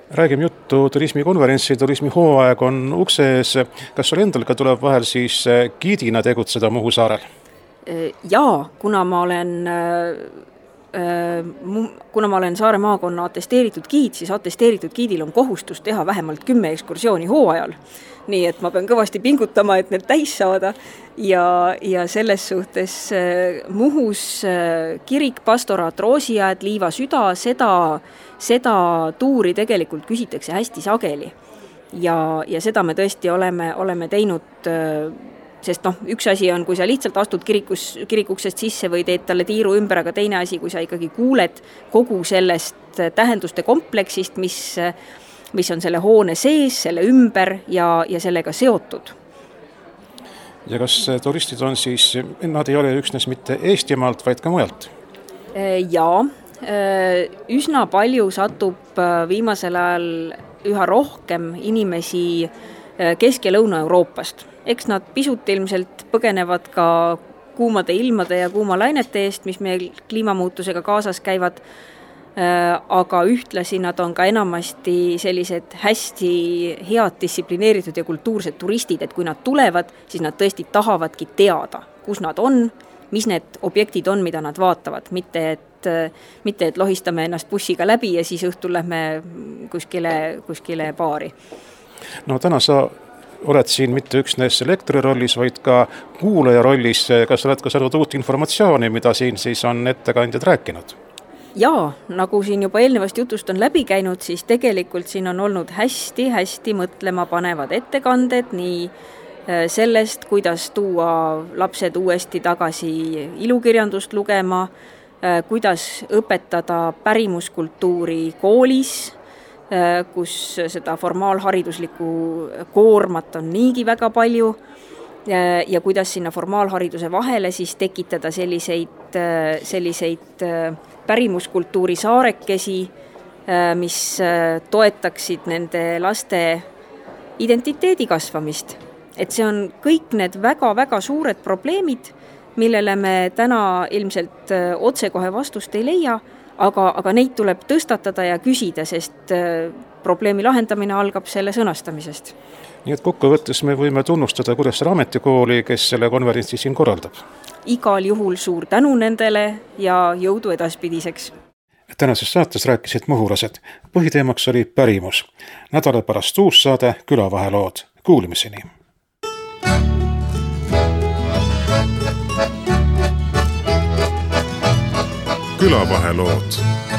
räägime juttu turismikonverentsi, turismihooaeg on ukse ees. Kas sul endal ka tuleb vahel siis giidina tegutseda Muhu saarel? Jaa, kuna ma olen Saare maakonna atesteeritud giid, siis atesteeritud giidil on kohustus teha vähemalt 10 ekskursiooni hooajal. Nii et ma pean kõvasti pingutama, et need täis saada ja selles suhtes Muhus kirik, pastoraat, Roosiaed, Liiva süda, seda tuuri tegelikult küsitakse hästi sageli ja seda me tõesti oleme teinud, sest üks asi on, kui sa lihtsalt astud kirikuksest sisse või teed talle tiiru ümber, aga teine asi, kui sa ikkagi kuuled kogu sellest tähenduste kompleksist, mis on selle hoone sees, selle ümber ja sellega seotud. Ja kas turistid on siis, nad ei ole üksnes mitte Eestimaalt, vaid ka mujalt? Jaa, üsna palju satub viimasel ajal üha rohkem inimesi Kesk- ja Lõuna-Euroopast. Eks nad pisut ilmselt põgenevad ka kuumade ilmade ja kuumalainete eest, mis meil kliimamuutusega kaasas käivad, aga ühtlasi nad on ka enamasti sellised hästi head distsiplineeritud ja kultuursed turistid, et kui nad tulevad, siis nad tõesti tahavadki teada, kus nad on, mis need objektid on, mida nad vaatavad, mitte et lohistame ennast bussiga läbi ja siis õhtul lähme kuskile baari. No täna sa oled siin mitte üksnes lektori rollis, vaid ka kuulaja rollis. Kas oled ka saanud uut informatsiooni, mida siin siis on ettekandjad rääkinud? Jaa, nagu siin juba eelnevast jutust on läbi käinud, siis tegelikult siin on olnud hästi mõtlema panevad ettekanded, nii sellest, kuidas tuua lapsed uuesti tagasi ilukirjandust lugema, kuidas õpetada pärimuskultuuri koolis, kus seda formaalhariduslikku koormat on niigi väga palju ja kuidas sinna formaalhariduse vahele siis tekitada selliseid pärimuskultuuri saarekesi, mis toetaksid nende laste identiteedi kasvamist. Et see on kõik need väga suured probleemid, millele me täna ilmselt otsekohe vastust ei leia, aga neid tuleb tõstatada ja küsida, sest probleemi lahendamine algab selle sõnastamisest. Nii et kokkuvõttes me võime tunnustada Kuressaare ametikooli, kes selle konverentsi siin korraldab. Igal juhul suur tänu nendele ja jõudu edaspidiseks. Tänases saates rääkisid muhulased. Põhiteemaks oli pärimus. Nädala pärast uus saade Külavahelood. Kuulmiseni! Külavahelood.